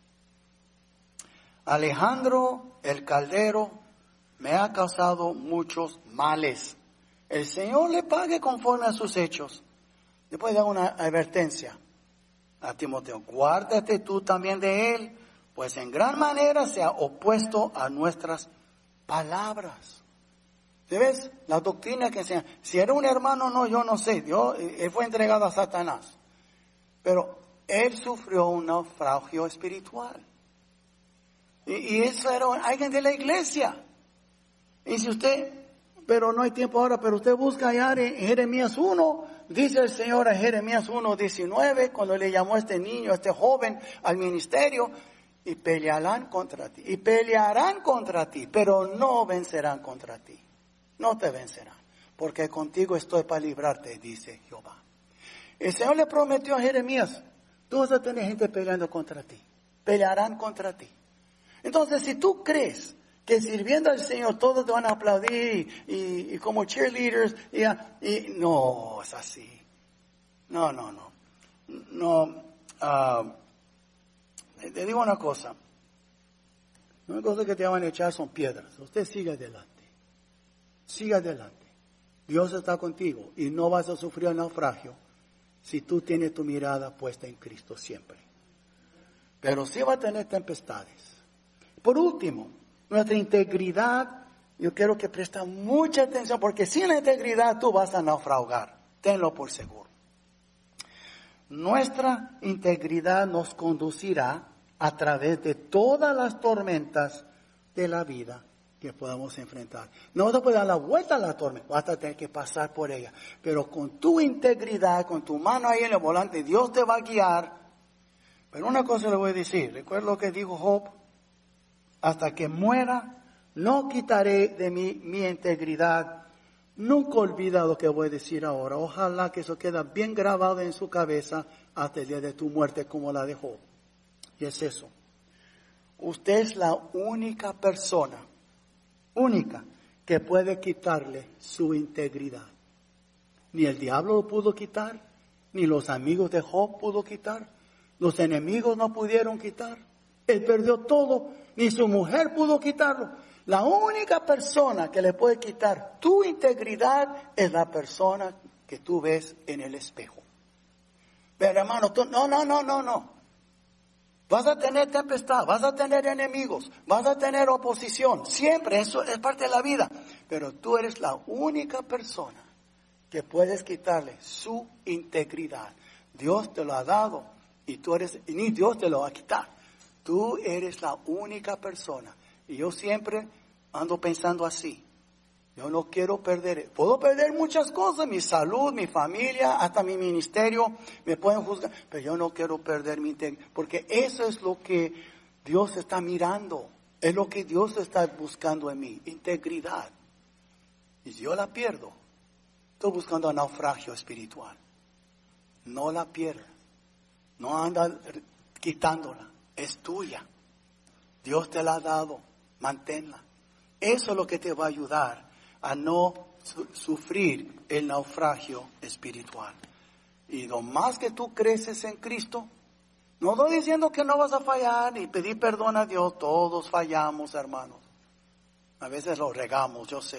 Alejandro el caldero me ha causado muchos males. El Señor le pague conforme a sus hechos. Después da una advertencia a Timoteo. Guárdate tú también de él, pues en gran manera se ha opuesto a nuestras palabras. ¿Sí ves? La doctrina que enseña. Si era un hermano, no, yo no sé. Él fue entregado a Satanás. Pero él sufrió un naufragio espiritual. Y eso era alguien de la iglesia. Y si usted, pero no hay tiempo ahora, pero usted busca allá en Jeremías 1, dice el Señor a Jeremías 1:19, cuando le llamó a este niño, a este joven al ministerio, y pelearán contra ti. Y pelearán contra ti, pero no vencerán contra ti. No te vencerán, porque contigo estoy para librarte, dice Jehová. El Señor le prometió a Jeremías, tú vas a tener gente peleando contra ti. Pelearán contra ti. Entonces, si tú crees que sirviendo al Señor todos te van a aplaudir y como cheerleaders, y no es así. No. Te digo una cosa. Una cosa que te van a echar son piedras. Usted sigue adelante. Sigue adelante. Dios está contigo y no vas a sufrir el naufragio si tú tienes tu mirada puesta en Cristo siempre. Pero sí va a tener tempestades. Por último, nuestra integridad, yo quiero que presten mucha atención, porque sin la integridad tú vas a naufragar, tenlo por seguro. Nuestra integridad nos conducirá a través de todas las tormentas de la vida que podamos enfrentar. No te puedes dar la vuelta a la tormenta, vas a tener que pasar por ella, pero con tu integridad, con tu mano ahí en el volante, Dios te va a guiar. Pero una cosa le voy a decir, recuerda lo que dijo Job: hasta que muera, no quitaré de mí mi integridad. Nunca olvida lo que voy a decir ahora. Ojalá que eso quede bien grabado en su cabeza hasta el día de tu muerte, como la de Job. Y es eso. Usted es la única persona, que puede quitarle su integridad. Ni el diablo lo pudo quitar, ni los amigos de Job pudo quitar, los enemigos no pudieron quitar. Él perdió todo, ni su mujer pudo quitarlo. La única persona que le puede quitar tu integridad es la persona que tú ves en el espejo. Pero hermano, tú, no. Vas a tener tempestad, vas a tener enemigos, vas a tener oposición. Siempre, eso es parte de la vida. Pero tú eres la única persona que puedes quitarle su integridad. Dios te lo ha dado y ni Dios te lo va a quitar. Tú eres la única persona. Y yo siempre ando pensando así. Yo no quiero perder. Puedo perder muchas cosas, mi salud, mi familia, hasta mi ministerio. Me pueden juzgar. Pero yo no quiero perder mi integridad. Porque eso es lo que Dios está mirando. Es lo que Dios está buscando en mí. Integridad. Y si yo la pierdo, estoy buscando un naufragio espiritual. No la pierdas. No anda quitándola. Es tuya. Dios te la ha dado. Manténla. Eso es lo que te va a ayudar a no sufrir el naufragio espiritual. Y lo más que tú creces en Cristo, no estoy diciendo que no vas a fallar ni pedir perdón a Dios. Todos fallamos, hermanos. A veces lo regamos, yo sé.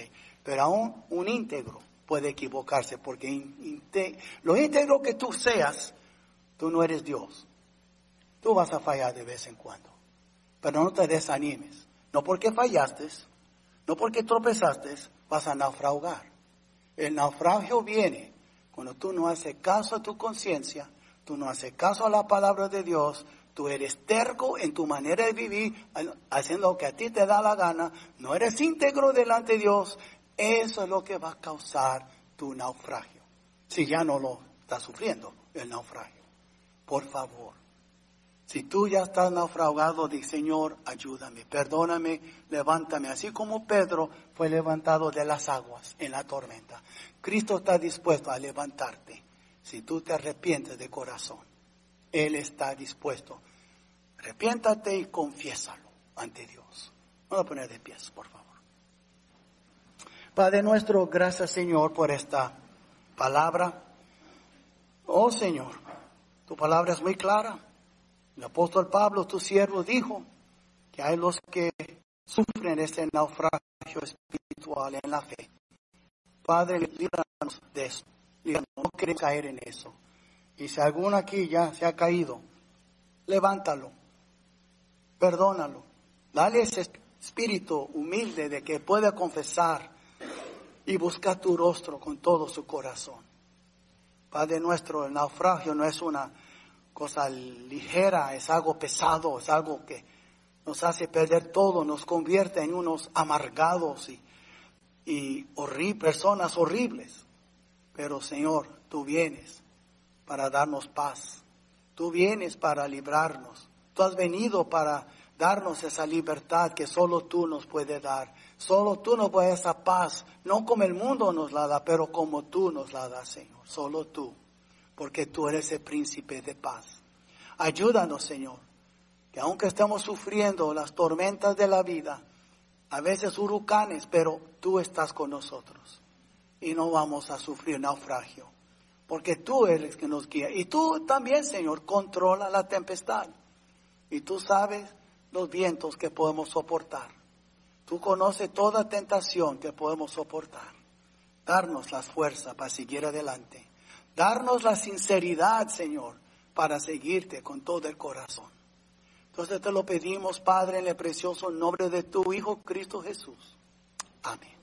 Pero aún un íntegro puede equivocarse, porque lo íntegro que tú seas, tú no eres Dios. Tú vas a fallar de vez en cuando. Pero no te desanimes. No porque fallaste, no porque tropezaste, vas a naufragar. El naufragio viene cuando tú no haces caso a tu conciencia, tú no haces caso a la palabra de Dios, tú eres terco en tu manera de vivir, haciendo lo que a ti te da la gana, no eres íntegro delante de Dios. Eso es lo que va a causar tu naufragio. Si ya no lo estás sufriendo, el naufragio. Por favor, si tú ya estás naufragado, di, Señor, ayúdame, perdóname, levántame. Así como Pedro fue levantado de las aguas en la tormenta. Cristo está dispuesto a levantarte. Si tú te arrepientes de corazón, Él está dispuesto. Arrepiéntate y confiésalo ante Dios. Vamos a poner de pies, por favor. Padre nuestro, gracias Señor por esta palabra. Oh Señor, tu palabra es muy clara. El apóstol Pablo, tu siervo, dijo que hay los que sufren este naufragio espiritual en la fe. Padre, líbranos de eso. Líbranos, no queremos caer en eso. Y si alguno aquí ya se ha caído, levántalo, perdónalo. Dale ese espíritu humilde de que pueda confesar y buscar tu rostro con todo su corazón. Padre nuestro, el naufragio no es una cosa ligera, es algo pesado, es algo que nos hace perder todo, nos convierte en unos amargados y personas horribles. Pero Señor, tú vienes para darnos paz, tú vienes para librarnos, tú has venido para darnos esa libertad que solo tú nos puedes dar. Solo tú nos puedes esa paz, no como el mundo nos la da, pero como tú nos la das, Señor. Solo tú, porque tú eres el príncipe de paz. Ayúdanos, Señor, que aunque estemos sufriendo las tormentas de la vida, a veces huracanes, pero tú estás con nosotros y no vamos a sufrir naufragio, porque tú eres el que nos guía. Y tú también, Señor, controla la tempestad y tú sabes los vientos que podemos soportar. Tú conoces toda tentación que podemos soportar. Darnos las fuerzas para seguir adelante. Darnos la sinceridad, Señor, para seguirte con todo el corazón. Entonces te lo pedimos, Padre, en el precioso nombre de tu Hijo Cristo Jesús. Amén.